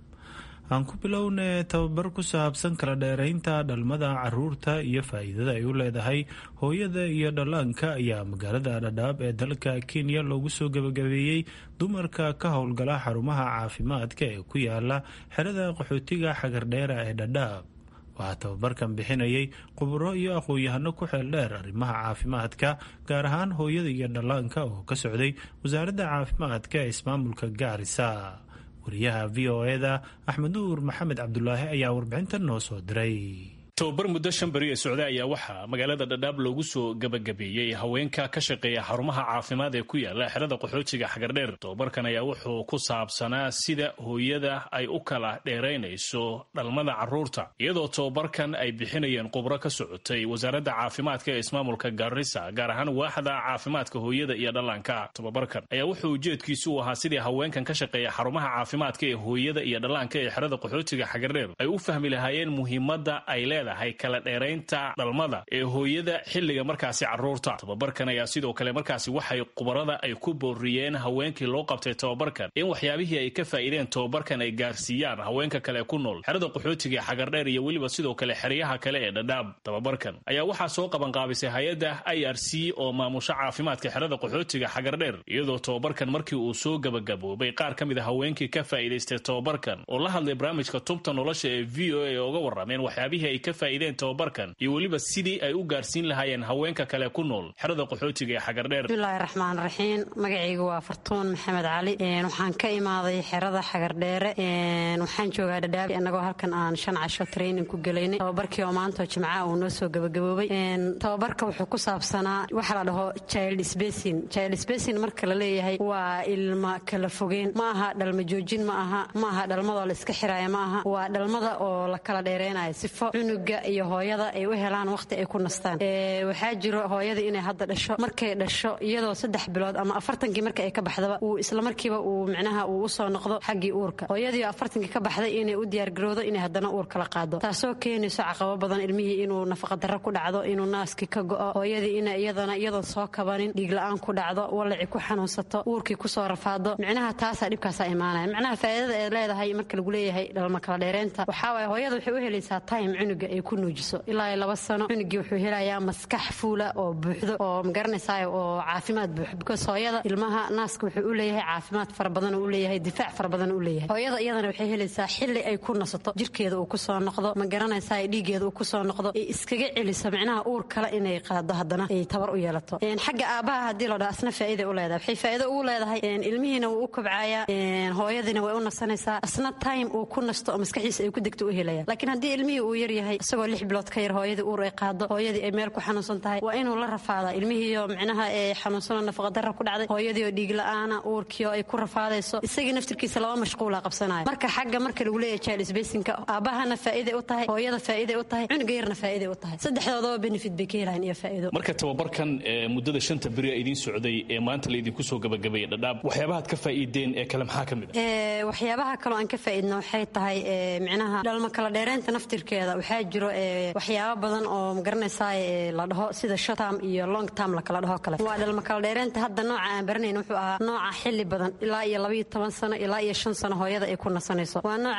aan ku bilownay tababar ku saabsan kala dheeraynta dhalmada caruurta iyo faa'iidada ay u leedahay hooyada iyo dhallaanka ayaa magaalada dhadhaab ee dalka Kenya loogu soo gabagabeeyey dumarka ka howlgala xarumaha caafimaadka ee ku yaala xerada qaxootiga xagardheera ee dhadhaab. waxaa tababarkan bixinayay khuburo iyo aqoon-yahano ku xeel dheer arrimaha caafimaadka gaar ahaan hooyada iyo dhallaanka oo ka socday wasaaradda caafimaadka ee ismaamulka Gaarisa. wariyaha VOA-da Axmed Nuur Maxamed Cabdulaahi ayaa warbixintan noo soo diray. tababar muddo 5 bari ee socday ayaa waxaa magaalada dhadhaab loogu soo gabagabeeyey haweenka ka shaqeeya xarumaha caafimaad ee ku yaala xerada qaxootiga xagardheer. tababarkan ayaa wuxuu ku saabsanaa sida hooyada ay u kala dheeraynayso dhalmada caruurta, iyadoo tababarkan ay bixinayeen khubro ka socotay wasaaradda caafimaadka ee ismaamulka Gaarisa, gaar ahaan waaxda caafimaadka hooyada iyo dhallaanka. tababarkan ayaa wuxuu ujeedkiisu u ahaa sidii haweenkan ka shaqeeya xarumaha caafimaadka ee hooyada iyo dhallaanka ee xerada qaxootiga xagardheer ay u fahmi lahaayeen muhiimadda ay leedahay kala dheeraynta dhalmada ee hooyada xilliga markaasi caruurta. tababarkan ayaa sidoo kale markaasi waxay khubarada ay ku booriyeen haweenkii loo qabtay tababarkan in waxyaabihii ay ka faa'iideen tababarkan ay gaarsiiyaan haweenka kale ku nool xerada qaxootiga xagardheer iyo weliba sidoo kale xeryaha kale ee dhadhaab. tababarkan ayaa waxaa soo qabanqaabisay hay-adda IRC oo maamusha caafimaadka xerada qaxootiga xagardheer, iyadoo tababarkan markii uu soo gabagaboobay qaar ka mid a haweenkii ka faa'iidaystay tababarkan oo la hadlay barnaamijka tubta nolosha ee VOA ee uga warrameen waxyaabihii ay ka faa'iideen tababarkan iyo weliba sidii ay u gaarsiin lahaayeen haweenka kale ku nool xerada qaxootiga ee xagardheer. bismillaahi raxmaan raxiim. magacaygu waa Fartuun Maxamed Cali. waxaan ka imaaday xerada xagardheere. waxaan joogaa dhadhaab annagoo halkan aan 5 casho training ku galaynay. tababarkii oo maanta Jimcaha uu noo soo gabagaboobay. tababarka wuxuu ku saabsanaa waxa la dhaho child spacing. child spacing marka la leeyahay waa ilma kala fogeen, ma aha dhalma joojin, ma aha dhalmada la iska xiraaya, ma aha waa dhalmada oo la kala dheereynayo sifo cunuga iyo hooyada ay u helaan waqti ay ku nastaan. waxaa jiro hooyada inay hadda dhasho, markay dhasho iyadoo 3 bilood ama 40kii marka ay ka baxdaba uu isla markiiba uu micnaha uu u soo noqdo xaggii uurka. hooyadii 40kii ka baxday inay u diyaar garowdo inay haddana uur kala qaado, taasoo keenayso caqabado badan ilmihii inuu nafaqa darro ku dhacdo, inuu naaskii ka go'o, hooyadii inay iyadana iyadoon soo kabanin dhiig la'aan ku dhacdo, walaci ku xanuunsato, uurkii ku soo rafaado. micnaha taasaa dhibkaasaa imaanaya. micnaha faa'iidada ay leedahay marka lagu leeyahay dhalma kala dheereynta waxaa waaye hooyada waxay u helaysaa time cunuga ay ku nuujiso ilaa 2 sano. cunugii wuxuu helayaa maskax fuula oo buuxdo oo magaranaysaa oo caafimaad buuxo, because hooyada ilmaha naaska wuxuu u leeyahay caafimaad fara badan uu leeyahay, difaac fara badan uu leeyahay. hooyada iyadana waxay helaysaa xilli ay ku nasato, jirkeeda uu ku soo noqdo, magaranaysaa dhiigeeda uu ku soo noqdo, ay iskaga celiso micnaha uur kale inay qaado haddana ay tabar u yeelato. xagga aabaha haddii la dhaho asna faa'iido u leedahay, waxay faa'iido u leedahay ilmihiina wuu u kobcayaa, hooyadiina way u nasanaysaa, asna time uu ku nasto oo maskaxiisa ay ku degto u helaya. laakiin haddii ilmihii uu yar yahay isagoo 6 bilood ka yar hooyadii uur ay qaado, hooyadii ay meel ku xanuunsan tahay, waa inuu la rafaadaa ilmihiiyo micnaha ee xanuunsanoo nafaqa darro ku dhacday, hooyadii oo dhiig la'aana, uurkii oo ay ku rafaadayso, isagii naftirkiisa laba mashquula qabsanaya. marka xagga marka lagu leeyahay child spacingka aabahana faa'iido u tahay, hooyada faa'iido u tahay, cunuga yarna faa'iido u tahay, saddexdoodaba benefit bay ka helayaan iyo faa'iido. marka tababarkan muddada 5 bari ee idin socday ee maanta la idinku soo gabagabeeyay dhadhaab, waxyaabaha ka faa'iideen ee kale maxaa kamid ah? waxyaabaha kale oo aan ka faa'iidno waxay tahay micnaha dhalma kala dheeraynta naftirkeeda waxaa jiro waxyaabo badan oo magaranaysaa la dhaho sida short term iyo long term la kala dhaho kale. waa dhalma kala dheeraynta hadda nooca aan baranayn wuxuu ahaa nooca xilli badan ilaa iyo 12 sano ilaa iyo 5 sano hooyada ay ku nasanayso. waa nooc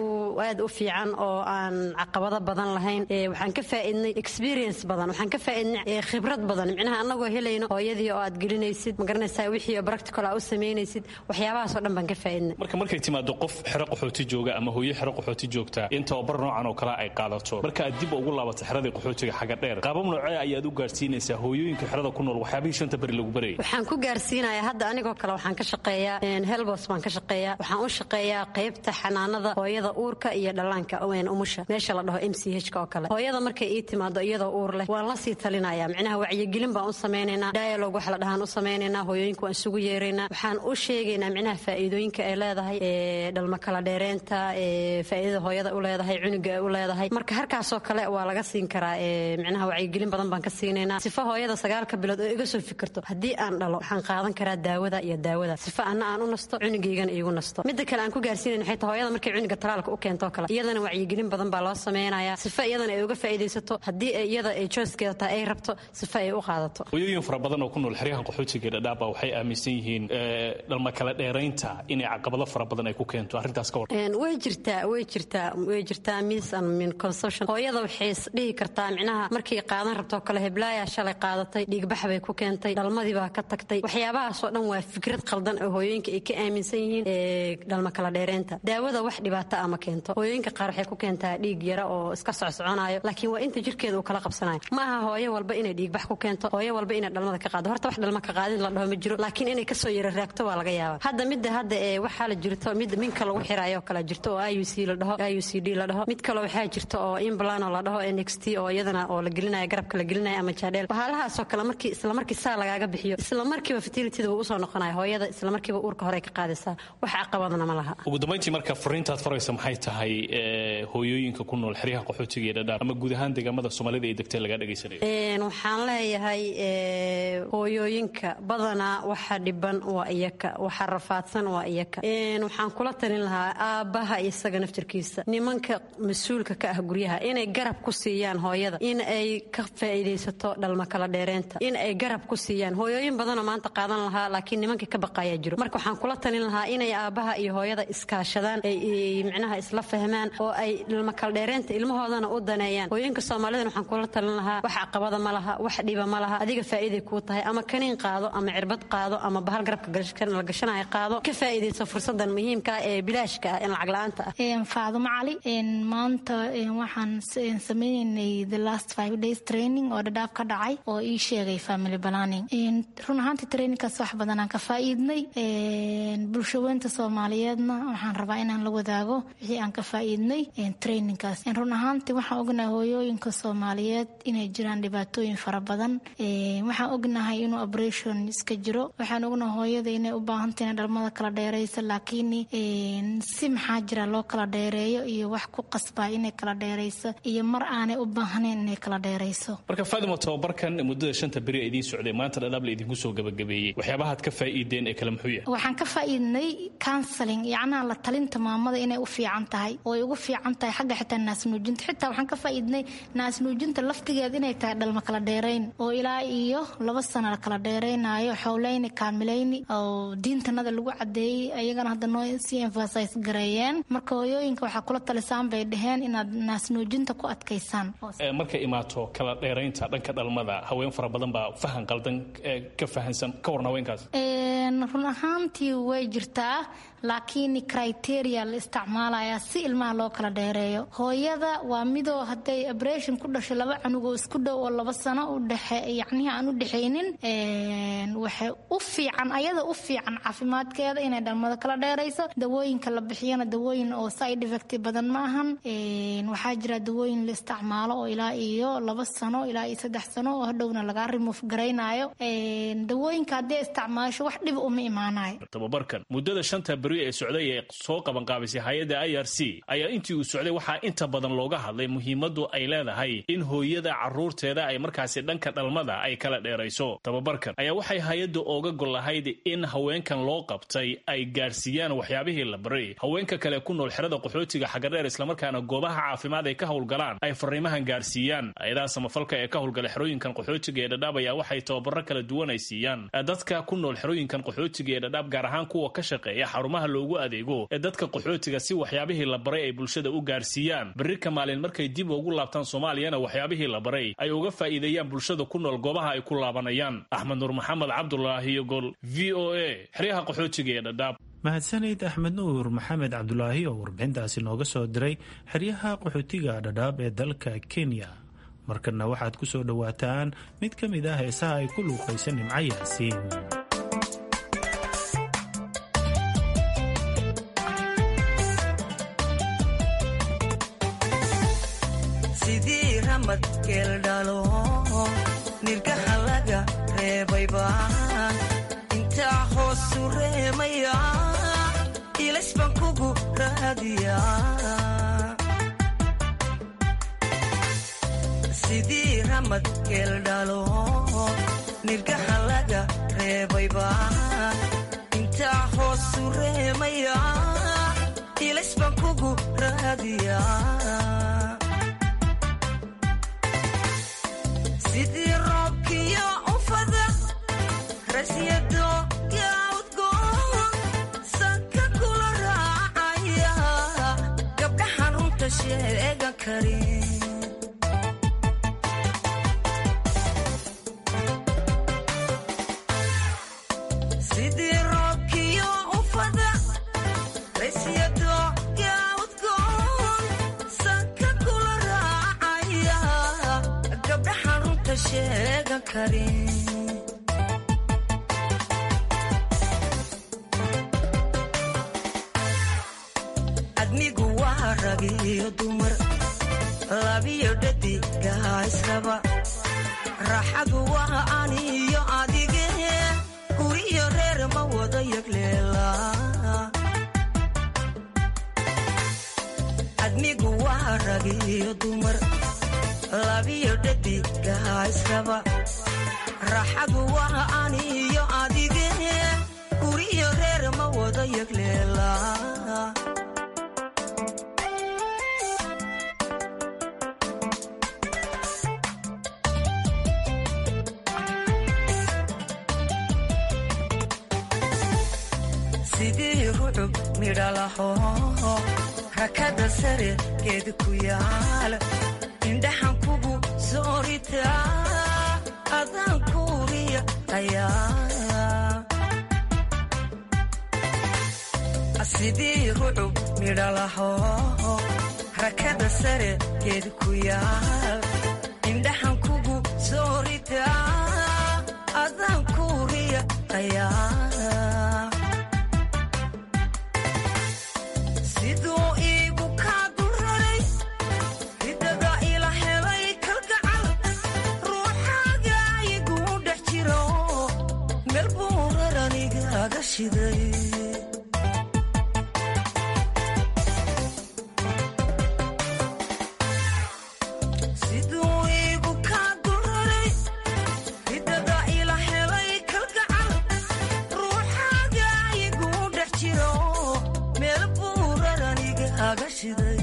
aad u fiican oo aan caqabado badan lahayn. waxaan ka faa'iidnay experience badan, waxaan ka faa'iidnay khibrad badan, micnaha anagoo helayno hooyadii oo aad gelinaysid magaranaysaa wixii practical ah u sameynaysid, waxyaabahaas oo dhan baan ka faa'iidnay. markay timaado qof xero qaxooti jooga ama hooyo xero qaxooti joogta in tababar noocan oo kale ay qaadato ambasador marka aad dib ugu laabato xeradii qaxootiga xagardheer qaabab noocee ayaad u gaarsiinaysaa hooyooyinka xerada ku nool waxyaabihii shanta beri lagu barayay? waxaan ku gaarsiinayaa hadda anigoo kale waxaan ka shaqeeyaa helbos baan ka shaqeeyaa waxaan u shaqeeyaa qaybta xanaanada hooyada uurka iyo dhallaanka umusha meesha la dhaho MCH oo kale hooyada markay ii timaado iyadoo uur leh waan la sii talinayaa micnaha wacyigelin baan u samaynaynaa dialogue wax la dhahaan u samaynaynaa hooyooyinka waan isugu yeeraynaa waxaan u sheegaynaa micnaha faa'iidooyinka ay leedahay dhalma kala dheereynta faa'iidada hooyada u leedahay cunuga ay u leedahay marka harkaasoo kale waa laga siin karaa micnaha wacyigelin badan baan ka siinaynaa sifa hooyada 9 bilood oo iga soo fikirto haddii aan dhalo waxaan qaadan karaa daawada iyo daawada sifa anna aan u nasto cunugaygana iigu nasto midda kale aan ku gaarsiinayna waxay tahay hooyada markay cunuga talaalka u keento kale iyadana wacyigelin badan baa loo samaynayaa sifa iyadana ay uga faa'iidaysato haddii iyada ay choicekeeda tahay ay rabto sifa ay u qaadato hooyooyin fara badan oo ku nool xeryahan qaxootiga Dadaab waxay aaminsan yihiin dhalma kala dheeraynta inay caqabado fara badan ay ku keento arrintaas ka waran way jirtaa miss and min consumption hooyada waxay dhihi kartaa micnaha markay qaadan rabto kale heblaaya shalay qaadatay dhiigbax bay ku keentay dhalmadii baa ka tagtay waxyaabahaas oo dhan waa fikrad qaldan oo hooyooyinka ay ka aaminsan yihiin dhalma kala dheeraynta daawada wax dhibaato ah ma keento hooyooyinka qaar waxay ku keentaa dhiig yara oo iska socsoconayo laakiin waa inta jirkeeda uu kala qabsanayo ma aha hooyo walba inay dhiigbax ku keento hooyo walba inay dhalmada ka qaado horta wax dhalma ka qaadin la dhaho ma jiro laakiin inay kasoo yara raagto waa laga yaabaa hadda waxaa la jirto mid minka lagu xiraayo kala jirto oo IUCD la dhaho mid kale waxaa jirto oo implant la dhaho NXT oo iyadana oo la gelinayo garabka la gelinayo ama jaadheel waxaalahaas oo kale isla markii saa lagaaga bixiyo isla markiiba fertility-da uu soo noqonayo hooyada isla markiiba uurka hore ka qaadaysaa wax caqabadna ma laha ugu dambeyntii marka fariintaad faraysa maxay tahay hooyooyinka ku nool xeryaha qaxootiga ee Dadaab ama guud ahaan deegaamada Soomaalida ee degtay laga dhageysanayo waxaan leeyahay hooyooyinka badanaa waxa dhiban waa iyaka waxa rafaadsan waa iyaka waxaan kula talin lahaa aabaha isaga naftirkiisa nimanka mas'uulka ka ah guryaha inay garab ku siiyaan hooyada in ay ka faa'iideysato dhalma kala dheereynta in ay garab ku siiyaan hooyooyin badan oo maanta qaadan lahaa laakiin nimanka ka baqaya jiro marka waxaan kula talin lahaa inay aabaha iyo hooyada iskaashadaan ay micnaha isla fahmaan oo ay dhalma kala dheereynta ilmahoodana u daneeyaan hooyooyinka Soomaaliyeed waxaan kula talin lahaa wax caqabada ma laha wax dhiba ma laha adiga faa'iido ku tahay ama kaniin qaado ama cirbad qaado ama bahal garabka la gashanayo qaado ka faa'iideyso fursadan muhiimka ah ee bilaashka ah in lacag la'aanta ah Faadumo Cali maanta waxaan sameeynay the last 5 days training oo Dadaab ka dhacay oo ii sheegay family planning run ahaantii trainingkaas wax badan aan ka faa'iidnay bulshooyinka Soomaaliyeedna waxaan rabaa inaan la wadaago wixii aan ka faa'iidnay trainingkaas run ahaantii waxaan ognahay hooyooyinka Soomaaliyeed inay jiraan dhibaatooyin fara badan waxaan ognahay inuu operation iska jiro waxaan ognahay hooyada inay u baahan tahay dhalmada kala dheeraysa laakiin si maxaa jira loo kala dheereeyo iyo wax ku qasbaa inay kala dheerayso iyo mar aanay u baahnayn inay kala dheerayso marka Faadimo tababarkan muddada 5 bari idin socday maanta Dadaab la idinku soo gabagabeeyay waxyaabaha aad ka faa'iideen ee kala muxuu yahay waxaan ka faa'iidnay counseling yacnaa la talinta maamada inay u fiican tahay oo ay ugu fiican tahay xagga xitaa naasnuujinta xitaa waxaan ka faa'iidnay naasnuujinta laftigeeda inay tahay dhalma kala dheerayn oo ilaa iyo 2 sano la kala dheeraynayo xowlayni kaamilayni oo diintanada lagu cadeeyay ayagana hadda noo sii emphasize gareeyeen marka hooyooyinka waxaa kula talisaan bay dhaheen inaad naasnuujinta ku adkaysaan markay imaato kala dheeraynta dhanka dhalmada haween fara badan baa fahan qaldan ka fahansan ka warna haweenkaas run ahaantii way jirtaa laakiin criteria la isticmaalaya si ilmaha loo kala dheereeyo hooyada waa midoo haday operation ku dhasho 2 cunug oo isku dhow oo 2 sano u dhaxay yacni aan u dhaxaynin waxay u fiican ayada u fiican caafimaadkeeda inay dhalmada kala dheerayso dawooyinka la bixiyana dawooyin oo side effect badan ma ahan waxaa jira dawooyin la isticmaalo oo ilaa iyo 2 sano ilaa iyo 3 sano oo hadhowna laga remove gareynayo dawooyinka haday isticmaasho wax dhib uma imaanayo tababarkan muddada 5 bari ee socday ee soo qaban qaabisay hay'adda IRC ayaa intii uu socday waxaa inta badan looga hadlay muhiimadu ay leedahay in hooyada caruurteeda ay markaasi dhanka dhalmada ay kala dheerayso tababarkan ayaa waxay hay'addu ooga gol lahayd in haweenkan loo qabtay ay gaarsiiyaan waxyaabihii la baray haweenka kale ku nool xerada qaxootiga xagardheer isla markaana goobaha caafimaad ay ka howlgalaan ay fariimahan gaarsiiyaan ayadaha samafalka ee ka howlgala xerooyinkan qaxootiga ee Dadaab ayaa waxay tababaro kala duwan ay siiyaan dadka ku nool xerooyinkan qaxootiga ee Dadaab gaar ahaan kuwa ka shaqeeya xarumaha loogu adeego ee dadka qaxootiga si waxyaabihii la baray ay bulshada u gaarsiiyaan berri ka maalin markay dib ugu laabtaan Soomaaliyana waxyaabihii la baray ay uga faa'iideeyaan bulshada ku nool goobaha ay ku laabanayaan Axmed Nuur Maxamed Cabdullaahi Gol VOA xeryaha qaxootiga ee Dadaab mahadsanid axmed nuur maxamed cabdulaahi oo warbixintaasi nooga soo diray xeryaha qaxootiga dhadhaab ee dalka kenya. markana waxaad ku soo dhowaataan mid ka mid ah heesaha ay ku luuqaysa nimco yaasiin. sidii ramad geeldhalo nirgaha laga reebayba intaa hoosu reemaya ilays baan kugu raadiyaa. sidii ramad geeldhalo nirgaha laga reebayba intaa hoosu reemaya ilays baan kugu raadiyaa. sidii roobkiyo ufada rasyado yaudgoon sanka kula raacaya gabdhahan runta sheegan karin. sidii roobkiyo ufada rasyado yaudgoon sanka kula raacaya gabdhahan runta sheegan karin. adnigu waa rag iyo dumar labiyo dhadigaa israba raaxadu waa ani iyo adige guriyo reer ma wada yagleela. adnigu waa rag iyo dumar labiyo dhadigaa israba raaxadu waa ani iyo adige guriyo reer ma wada yagleela. sidii rucub midhalaho rakada sare geed ku yaal indhaxan kugu soo ritaa adaan kuuriya ayaa. sidii rucub midhalaho rakada sare geed ku yaal indhaxan kugu soo ritaa adaan kuuriya ayaa. siduu iigu kaa dulraray ridada ila helay kalgacal ruuxaaga iguu dhex jiro meel buu raranigaaga shiday. siduu iigu kaa dulraray ridada ila helay kalgacal ruuxaaga iguu dhex jiro meel buu raranigaaga shiday.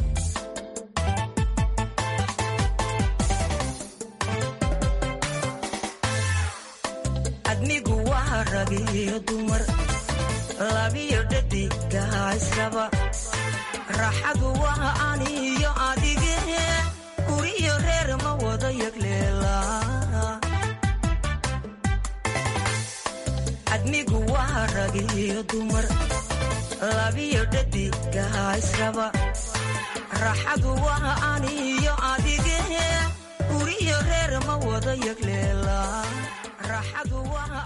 adnigu waa rag iyo dumar labiyo dhadigaa israba raaxadu waa ani iyo adige guriyo reer ma wada yagleela. adnigu waa rag iyo dumar labiyo dhadigaa israba raaxadu waa ani iyo adige guriyo reer ma wada yagleela. raaxadu waa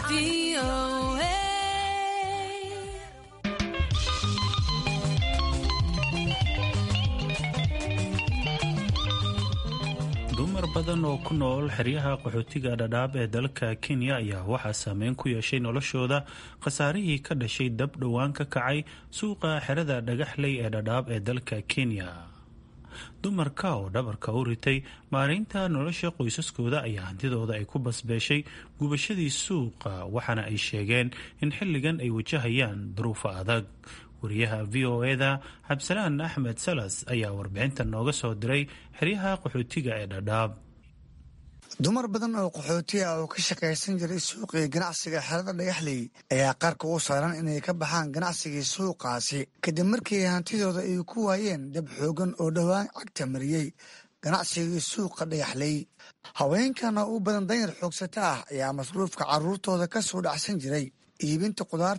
dumar badan oo ku nool xeryaha qaxootiga dhadhaab ee dalka kenya ayaa waxaa saameyn ku yeeshay noloshooda khasaarihii ka dhashay dab dhowaan ka kacay suuqa xerada dhagaxley ee dhadhaab ee dalka kenya. dumarka oo dhabarka u ritay maareynta nolosha qoysaskooda ayaa hantidooda ay ku basbeeshay gubashadii suuqa waxaana ay sheegeen in xilligan ay wajahayaan duruufo adag. wariyaha v o eda xabsalaan axmed salas ayaa warbixinta nooga soo diray xeryaha qaxootiga ee dhadhaab. dumar badan oo qaxooti ah oo ka shaqaysan jiray suuqii ganacsiga xerada dhagaxley ayaa qaarka u saaran inay ka baxaan ganacsigii suuqaasi kadib markii hantidooda ay ku waayeen dab xoogan oo dhowaan cagta mariyey ganacsigii suuqa dhagaxley. haweenkan oo u badan danyar xoogsata ah ayaa masruufka carruurtooda ka soo dhacsan jiray iibinta qudaarta,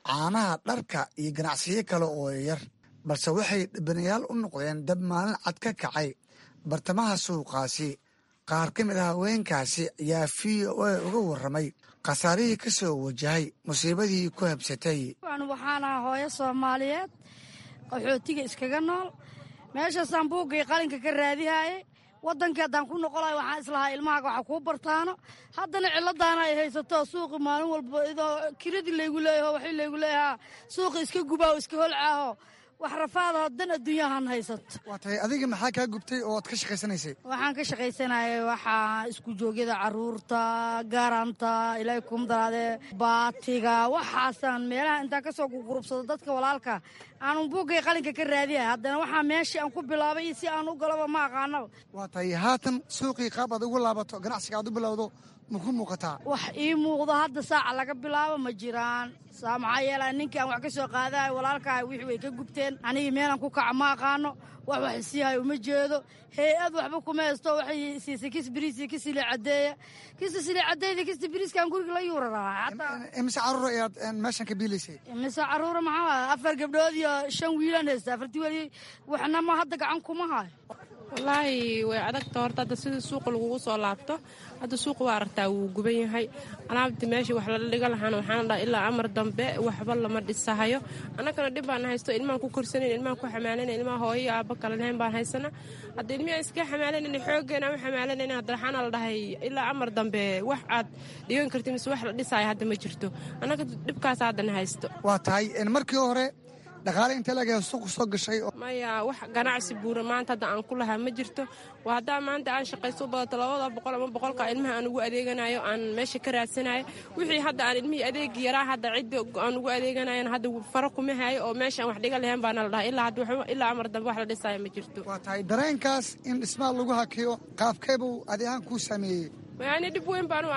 caanaha, dharka iyo ganacsiyo kale oo yar, balse waxay dhibanayaal u noqdeen dab maalin cad ka kacay bartamaha suuqaasi. qaar ka mid ah haweenkaasi ayaa v o a uga warramay khasaarihii ka soo wajahay musiibadii ku habsatay. waxaan ahaa hooyo Soomaaliyeed qaxootiga iskaga nool, meeshaasaan buuggii qalinka ka raadihaayay. waddankii haddaan ku noqolayo waxaan islahaa ilmahaaga waxa kuu bartaano. haddana ciladaana ay haysato suuqi maalin walba idoo kiradii laygu leeyaho waxii laygu leeyahaa suuqi iska gubaa oo iska holcaaho wax rafaadoo dan adduunyahan haysato. waa tahay adiga maxaa kaa gubtay oo aad ka shaqaysanaysay? waxaan ka shaqaysanayay waxaa isku joogyada carruurta, gaaranta, ilaahay kumdaraadee, baatiga, waxaasaan meelaha intaan ka soo gurgurubsado dadka walaalka aanun buuggay qalinka ka raadiya. haddana waxaa meeshii aan ku bilaabay si aan u galaba ma aqaanaba. waa tahay haatan suuqii qaab aad ugu laabato ganacsiga aad u bilowdo ma ku muuqataa? wax ii muuqdo hadda saaca laga bilaabo ma jiraan. maxaa yeelay ninkii aan wax ka soo qaadahay walaalkahay wixii way ka gubteen. anigii meelaan ku kaca ma aqaano, wax isiihayo uma jeedo. hay-ad waxba kuma haysto, waxay siisay kis biriis iyo kis ili cadeeya. kista sili cadeeyda kista biriiskaan guriga la yuuraraa. imise carruur ayaad meeshan ka biilaysay? imise carruura maxaa 4 gabdhood iyo 5 wiilaan haysta. 4 weli waxna ma hadda gacan kuma hayo. wallaahi way adagta horta hadda sidii suuqa lagugu soo laabto. hadda suuqa waa aragtaa wuu guban yahay. alaabti meeshii wax lala dhiga lahaana waxaana dhaha ilaa amar dambe waxba lama dhisahayo. annagana dhib baan haysto, ilmaan ku korsanayn, ilmaan ku xamaalanay, ilmaa hooyo iyo aabba kale lahayn baan haysana. hadda ilmiyaa iska xamaalanayna xooggeena u xamaalanayna hadda waxaana la dhahay ilaa amar dambe wax aad dhigan karti mise wax la dhisaayo hadda ma jirto. annaga dhibkaas haddana haysto. waa tahay markii hore dhaqaale inta laga suuqa soo gashay maya wax ganacsi buura maanta hadda aan ku lahaa ma jirto. waa haddaa maanta aan shaqayso badato 200 ama 100 ilmaha aan ugu adeeganayo aan meesha ka raadsanayo. wixii hadda aan ilmihii adeegi yaraa hadda cidda aan ugu adeeganayan hadda faro kuma hayo oo meesha aan wax dhiga lahayn baana la dhahay ilaa amar dambe wax la dhisaayo ma jirto. waa tahay dareenkaas in dhismaha lagu hakiyo qaabkeebuu adeegaan kuu sameeyey? yani dhib weyn baan u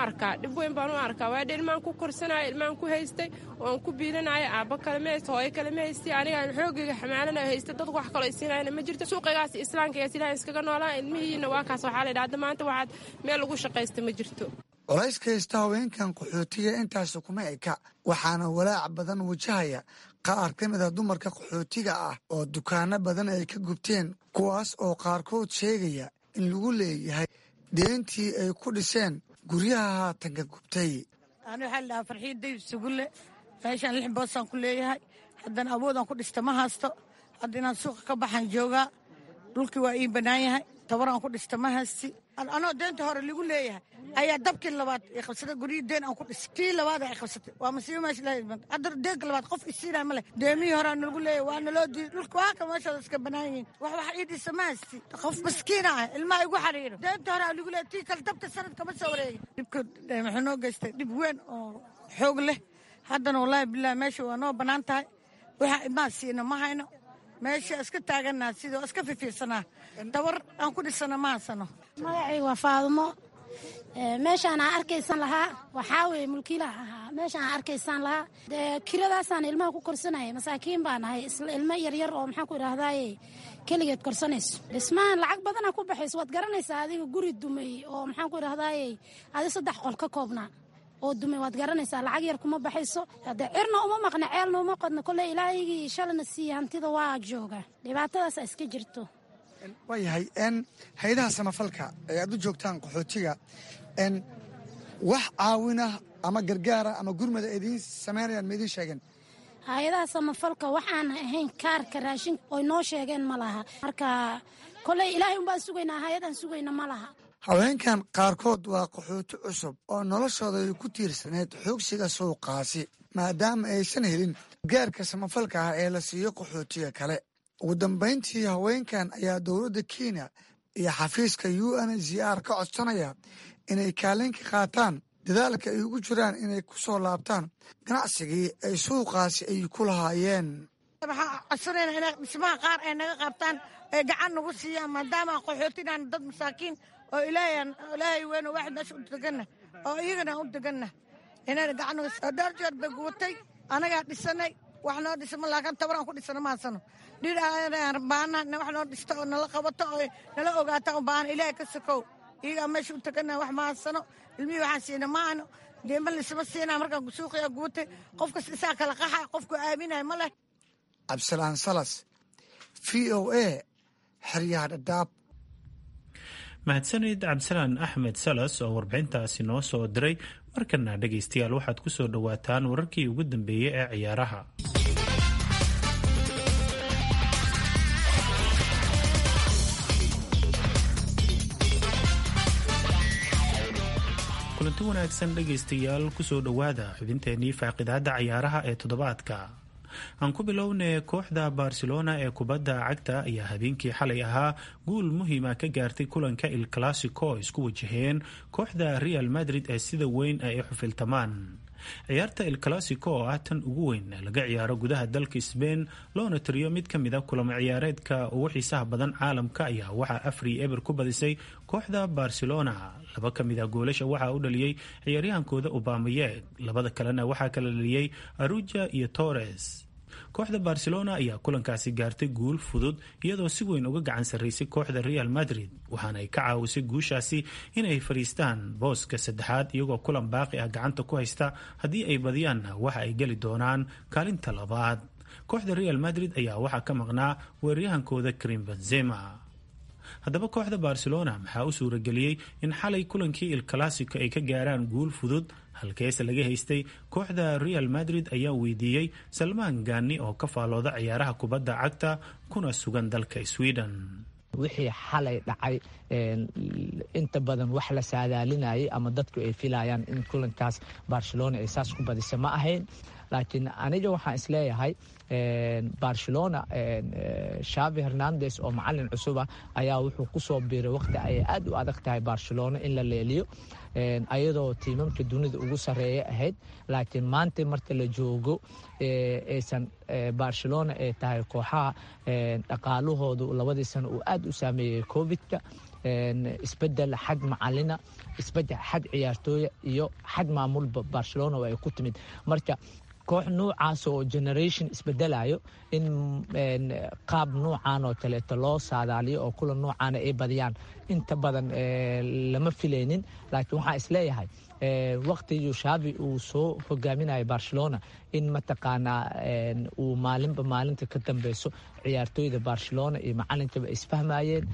arkaa waadhe ilmaan ku korsanaayo, ilmaan ku haystay oon ku biilanayo, aabba kale ma haysta, hooyo kale ma haystay, anigaan xoogayga xamaalanayo haysta, dadku wax kaloo isiinayana ma jirto. suuqaygaas islaamkagaas ilaah iskaga noolaan, ilmihiina waa kaas waxaa la dhahda maanta waxaad meel lagu shaqaysta ma jirto. culayska haysta haweenkan qaxootiga intaas kuma eka, waxaana walaac badan wajahaya qaar ka mid a dumarka qaxootiga ah oo dukaano badan ay ka gubteen, kuwaas oo qaarkood sheegaya in lagu leeyahay deentii ay ku dhiseen guryaha haatanka gubtay. ani waxaa la dhahaa farxiin dayib sugulle, meeshaan 6 boosaan ku leeyahay. haddana awoodaan ku dhista ma haysto. hadda inaan suuqa ka baxaan joogaa, dhulkii waa ii bannaan yahay, tabaraan ku dhista ma haysti. anoo deenta hore lagu leeyahay ayaa dabkii labaad ay qabsatay, guryihii deen aan ku dhis tii labaad ay qabsatay. waa masiibo meesha lahayd. hadda deegka labaad qof isiinaa ma leh. deemihii horaa nalagu leeyahay waa naloo diiday. dhulka waa ka meeshaada iska bannaan yihiin. wax ii dhisa ma haysti. qof maskiina ah ilmaha igu xariiro. deenta horaa lagu leeyahay tii kale dabka sanadka ma soo wareegin. dhibka wuxuu noo geystay dhib weyn oo xoog leh. haddana wallaahi bilaahi meesha waa noo bannaan tahay. waxaa ilmaha siina ma hayno. meesha iska taaganaa sidoo iska fifiirsanaa. dabar aan ku dhisana ma haysano. magacayga waa Faadumo. meeshaan aan arkaysan lahaa waxaa weeye mulkiilaha ahaa. meeshaan aan arkaysan lahaa kiradaasaan ilmaha ku korsanaya. masaakiin baan ahay, ilmo yaryar oo maxaan ku idhaahdaaye keligeed korsanayso. dhismahan lacag badanaa ku baxayso. waad garanaysaa adiga guri dumay oo maxaan ku idhahdaaye adi 3 qol ka koobnaa oo dumay, waad garanaysaa lacag yar kuma baxayso. hadda cirna uma maqna ceelna uma qodno. kolley ilaahigii shalana siiya hantida waa jooga. dhibaatadaasa iska jirto. waayahay hay-adaha samafalka ee aad u joogtaan qaxootiga wax caawina ama gargaara ama gurmada idiin samaynayaan ma idiin sheegeen? hay-adaha samafalka waxaan ahayn kaarka raashinka oy noo sheegeen ma laha. marka kolley ilaahay unbaan sugaynaa, hay-adaan sugayna ma laha. haweenkan qaarkood waa qaxooti cusub oo noloshooda ay ku tiirsaneyd xoogsiga suuqaasi, maadaama aysan helin gaarka samafalka ah ee la siiyo qaxootiga kale. ugu dambayntii haweenkan ayaa dowladda Kenya iyo xafiiska UNHCR ka codsanaya inay kaalin ka qaataan dadaalka ay ugu jiraan inay ku soo laabtaan ganacsigii ay suuqaasi ay ku lahaayeen. waxaan codsanayna inay dhismaha qaar ay naga qabtaan, ay gacan nagu siiyaan, maadaama qaxootinaan dad masaakiin oo ilaahay weyn oo waaxid meesha u deganna oo iyagana u deganna inayna gacan nagu siiyo. dhowr jeer bay gubatay, anagaa dhisanay. wax noo dhisma laakiin tabaraan ku dhisana mahadsano. dhir aan baana wax noo dhista oo nala qabato oo nala ogaata u baahan ilaahay ka sokow iyagaa meesha u tagana wax ma hadsano ilmihii waxaan siina maano deema lisma siinaa markaan suuqiya gubatay qofkas isaa kala qaxa qofku aaminaya ma leh. cabdisalaan salas VOA xeryaha dhadhaab. mahadsanid cabdisalaan axmed salas oo warbixintaasi noo soo diray. markana dhegaystayaal waxaad ku soo dhowaataan wararkii ugu dambeeyey ee ciyaaraha. kulanti wanaagsan dhegaystayaal kusoo dhowaada xubinteenii faaqidaada ciyaaraha ee toddobaadka. aan ku bilownay kooxda barcelona ee kubadda cagta ayaa habeenkii xalay ahaa guul muhiima ka gaartay kulanka il clasico isku wajaheen kooxda real madrid ee sida weyn ay u xufiltamaan. ciyaarta il clasico oo ah tan ugu weyn laga ciyaaro gudaha dalka Spain loona tiriyo mid ka mid a kulamo ciyaareedka ugu xiisaha badan caalamka ayaa waxaa 4-0 ku badisay kooxda Barcelona. laba ka mid a goolasha waxaa u dhaliyay ciyaaryahankooda Aubameyang, labada kalena waxaa kala dhaliyay Aruja iyo Torres. kooxda Barcelona ayaa kulankaasi gaartay guul fudud iyadoo si weyn uga gacan sarreysay kooxda Real Madrid, waxaana ay ka caawisay guushaasi inay fariistaan booska saddexaad iyagoo kulan baaqi ah gacanta ku haysta. haddii ay badiyaanna waxa ay geli doonaan kaalinta labaad. kooxda Real Madrid ayaa waxaa ka maqnaa weeraryahankooda Karim Benzema. haddaba kooxda Barcelona maxaa u suurageliyey in xalay kulankii il clasico ay ka gaaraan guul fudud? halkeese laga haystay kooxda Real Madrid ayaa weydiiyey Salmaan Gani oo ka faalooda ciyaaraha kubadda cagta kuna sugan dalka Sweden. wixii xalay dhacay inta badan wax la saadaalinayay ama dadku ay filayaan in kulankaas Barcelona ay saas ku badisa ma ahayn, laakiin aniga waxaan isleeyahay Barcelona Xavi Hernandez oo macallin cusub ah ayaa wuxuu ku soo biiray waqti ay aad u adag tahay Barcelona in la leeliyo ayadoo tiimamka dunida ugu sareeya ahayd. laakiin maanta marka la joogo aysan Barcelona ay tahay kooxaha dhaqaalahoodu labadii sano uu aad u saameeyay Covid-ka, isbedel xag macallina, isbedel xag ciyaartooy iyo xag maamulba Barcelona way ku timid. marka koox noocaas oo generation isbedelayo in qaab noocaan oo kaleeto loo saadaaliyo oo kulan noocaan ay badiyaan inta badan lama filaynin. laakiin waxaan isleeyahay waqtigii Xavi uu soo hogaaminayay Barcelona in mataqaanaa uu maalinba maalinta ka dambeyso ciyaartooyda Barcelona iyo macallinkaba isfahmayeen,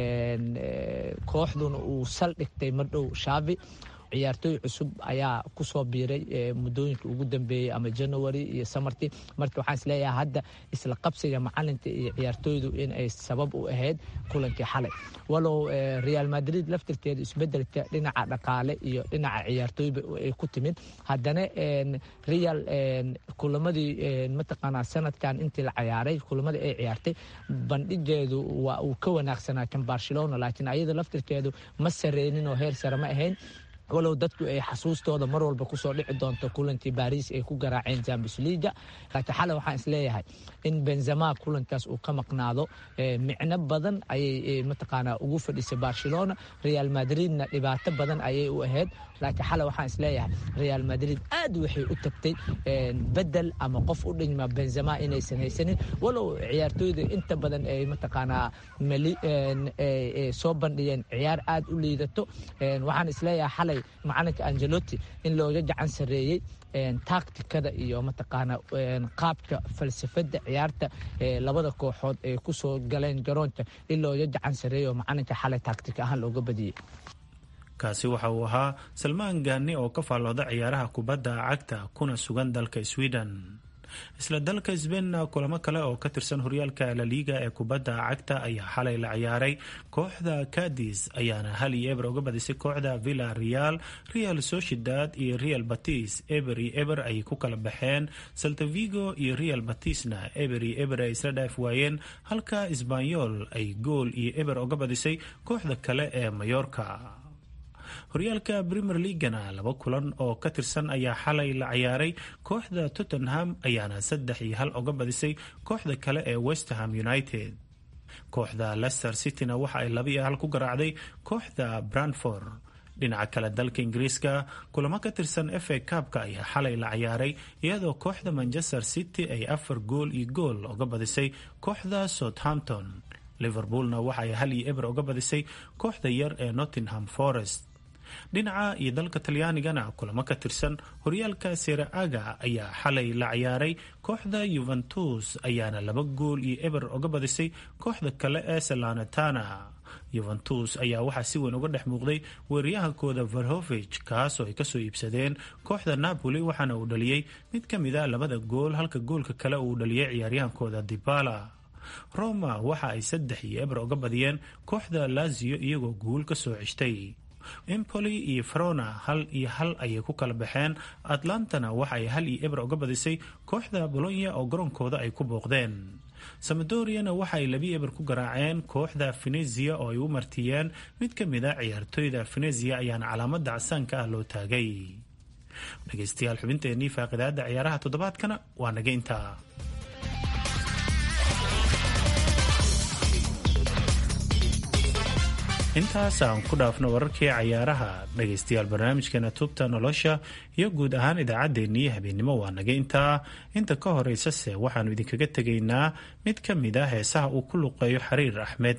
kooxduna uu saldhigtay madhow Xavi. ciyaartooy cusub ayaa ku soo biiray muddooyinka ugu dambeeyay ama January iyo samartii. marka waxaan isleeyahay hadda isla qabsiga macalinka iyo ciyaartooydu in ay sabab u ahayd kulankii xalay. walow Real Madrid laftirkeeda isbedelka dhinaca dhaqaale iyo dhinaca ciyaartooyba ay ku timid, haddana Real kulamadii mataqaanaa sanadkan intii la ciyaaray kulamadii ay ciyaartay bandhigeedu waa uu ka wanaagsanaa kan Barcelona, laakiin ayada laftirkeedu ma sareynin oo heer sare ma ahayn. walow dadku ay xasuustooda mar walba kusoo dhici doonto kulankii Paris ay ku garaaceen Champions League. laakiin xalay waxaan isleeyahay in Benzema kulankaas uu ka maqnaado micno badan ayay mataqaanaa ugu fadhisay Barcelona. Real Madridna dhibaato badan ayay u ahayd, laakiin xalay waxaan isleeyahay Real Madrid aad waxay u tagtay bedel ama qof u dhigma Benzema inaysan haysanin, walow ciyaartooyda inta badan ay mataqaanaa soo bandhigeen ciyaar aad u liidato. waxaan isleeyahay xalay macalinka Ancelotti in looga gacan sareeyay taktikada iyo mataqaanaa qaabka falsafada ciyaarta labada kooxood ee ku soo galeen garoonka in looga gacan sareeyo macalinka xalay taktik ahaan looga badiyay. kaasi waxa uu ahaa Salmaan Gani oo ka faalooda ciyaaraha kubadda cagta kuna sugan dalka Sweden. isla dalka Spain kulamo kale oo ka tirsan horyaalka La Liga ee kubadda cagta ayaa xalay la ciyaaray. kooxda Cadiz ayaana 1-0 uga badisay kooxda Villarreal. Real Sociedad iyo Real Betis eber ay ku kala baxeen. Celta Vigo iyo Real Betisna eber ay isla dhaaf waayeen, halka Espanyol ay gool iyo eber uga badisay kooxda kale ee Mallorca. horyaalka Premier League-na 2 kulan oo ka tirsan ayaa xalay la ciyaaray. kooxda Tottenham ayaana 3-1 uga badisay kooxda kale ee West Ham United. kooxda Leicester City-na waxa ay 2-1 ku garaacday kooxda Brentford. dhinaca kale dalka Ingiriiska kulamo ka tirsan FA Cup-ka ayaa xalay la ciyaaray, iyadoo kooxda Manchester City ay 4 gool uga badisay kooxda Southampton. liverpoolna waxay 1-0 uga badisay kooxda yar ee Nottingham Forest. dhinaca iyo dalka Talyaanigana kulamo ka tirsan horyaalka Serie A ayaa xalay la ciyaaray. kooxda Juventus ayaana 2-0 uga badisay kooxda kale ee Salernitana. Juventus ayaa waxaa si weyn uga dhex muuqday weeraryahankooda Vlahovic kaasoo ay kasoo iibsadeen kooxda Napoli, waxaana uu dhaliyay mid ka mid ah 2 gool halka goolka kale uu dhaliyay ciyaaryahankooda Dybala. Roma waxa ay 3-0 uga badiyeen kooxda Lazio iyagoo guul ka soo ceshtay. Empoli iyo Verona 1-1 ayay ku kala baxeen. Atlantana waxa ay 1-0 uga badisay kooxda Bologna oo garoonkooda ay ku booqdeen. Sampdoriana waxa ay 2-0 ku garaaceen kooxda Venezia oo ay u martiyeen. mid ka mid ah ciyaartoyda Venezia ayaana calaamada casaanka ah loo taagay. dhageystayaal, xubinteennii faaqidaada ciyaaraha toddobaadkana waa naga intaa. intaas aan ku dhaafno wararkii cayaaraha. dhageystayaal, barnaamijkeena tubta nolosha iyo guud ahaan idaacaddeenii habeennimo waa naga intaa. inta ka horeysase waxaanu idinkaga tegaynaa mid ka mid ah heesaha uu ku luqeeyo Xariir Axmed.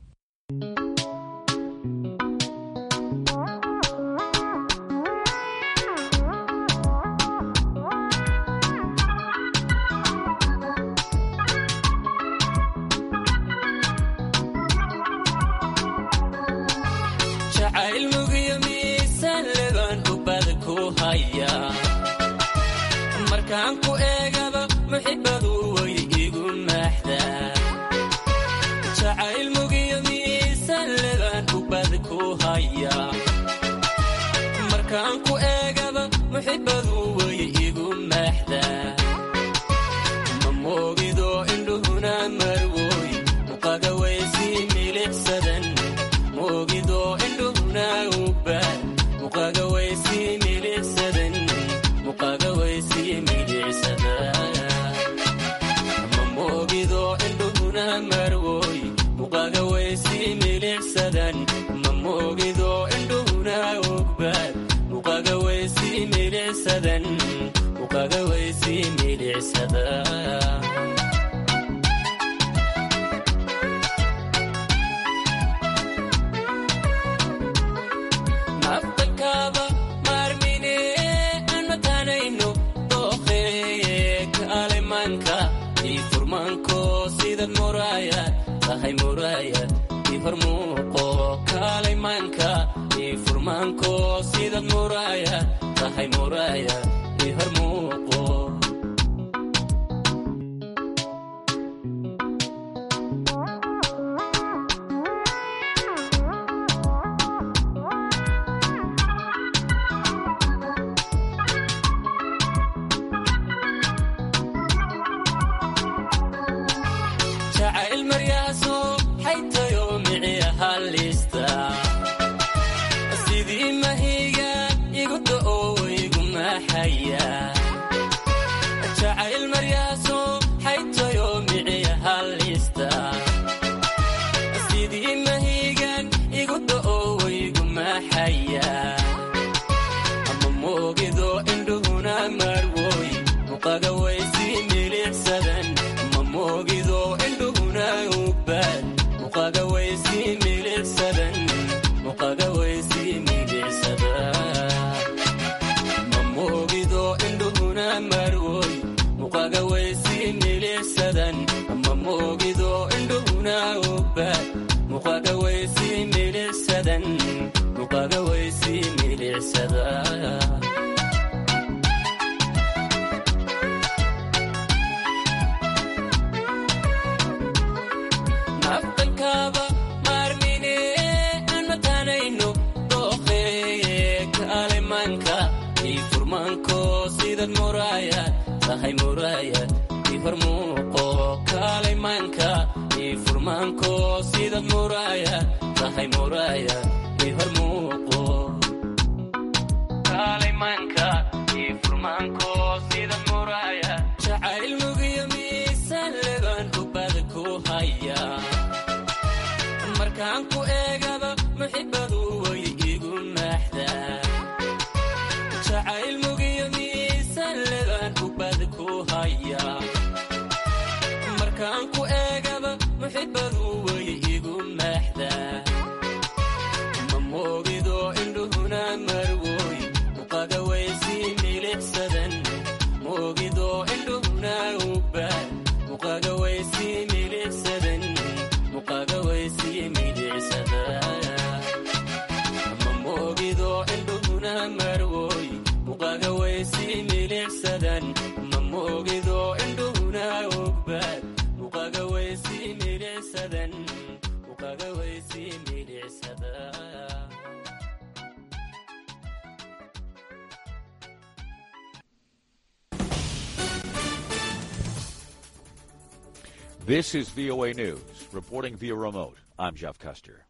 markaan ku eegaba muxibadu way igu maaxdaa jacayl mugiyo miisaan lebaan ubad ku haya markaan ku eegaba muxibadu way igu maaxdaa ma moogido indhuhuna marwoy muqaga waysii milicsadan moogido indhuhuna ubad muqaga waysii milicsadan muqaga waysii mamogido indhuhuna marwoy muqaga waysii milicsadan mamogido indhuhuna ogbaad muqaga waysii milicsadan muqaga waysii milicsadan naftakaba marmine anmatanayno furmaanko sidad muraayad tahay muraayad ii hormuuqo kaalaymaanka ii furmaanko sidad muraayad tahay muraayad ii hormuuqo sidii mahiga igu da'o igu maxaya jacayl maryaaso xaytayo miciya halista sidii mahigan igu da'o igu maxaya ama moogido indhuhuna marwoy muqaga waysii milicsadan ma moogido indhuhuna ubad muqaga waysii milicsadan muqaga waysii milicsadan ma moogido indhuhuna marwoy muqaga waysii milicsadan ma moogido indhuhuna ubad muqaga waysii milicsadan muqaga waysii milicsadan naftankaba marmine anmatanayno dooqee kaalimaanka ii furmaanko sidad muraayad tahay muraayad ii hormuuqo kaalimaanka ii furmaanko sidad muraayad tahay muraayad ii hormuuqo kaalimaanka ii furmaanko sidad muraayad jacayl mugiyo miisaan lebaan ubad ku haya markaan ku eegaba muxibadu way igu maaxdaa jacayl mugiyo miisaan lebaan ubad ku haya markaan ku eegaba muxibadu way This is VOA News. Reporting via remote, I'm Jeff Custer.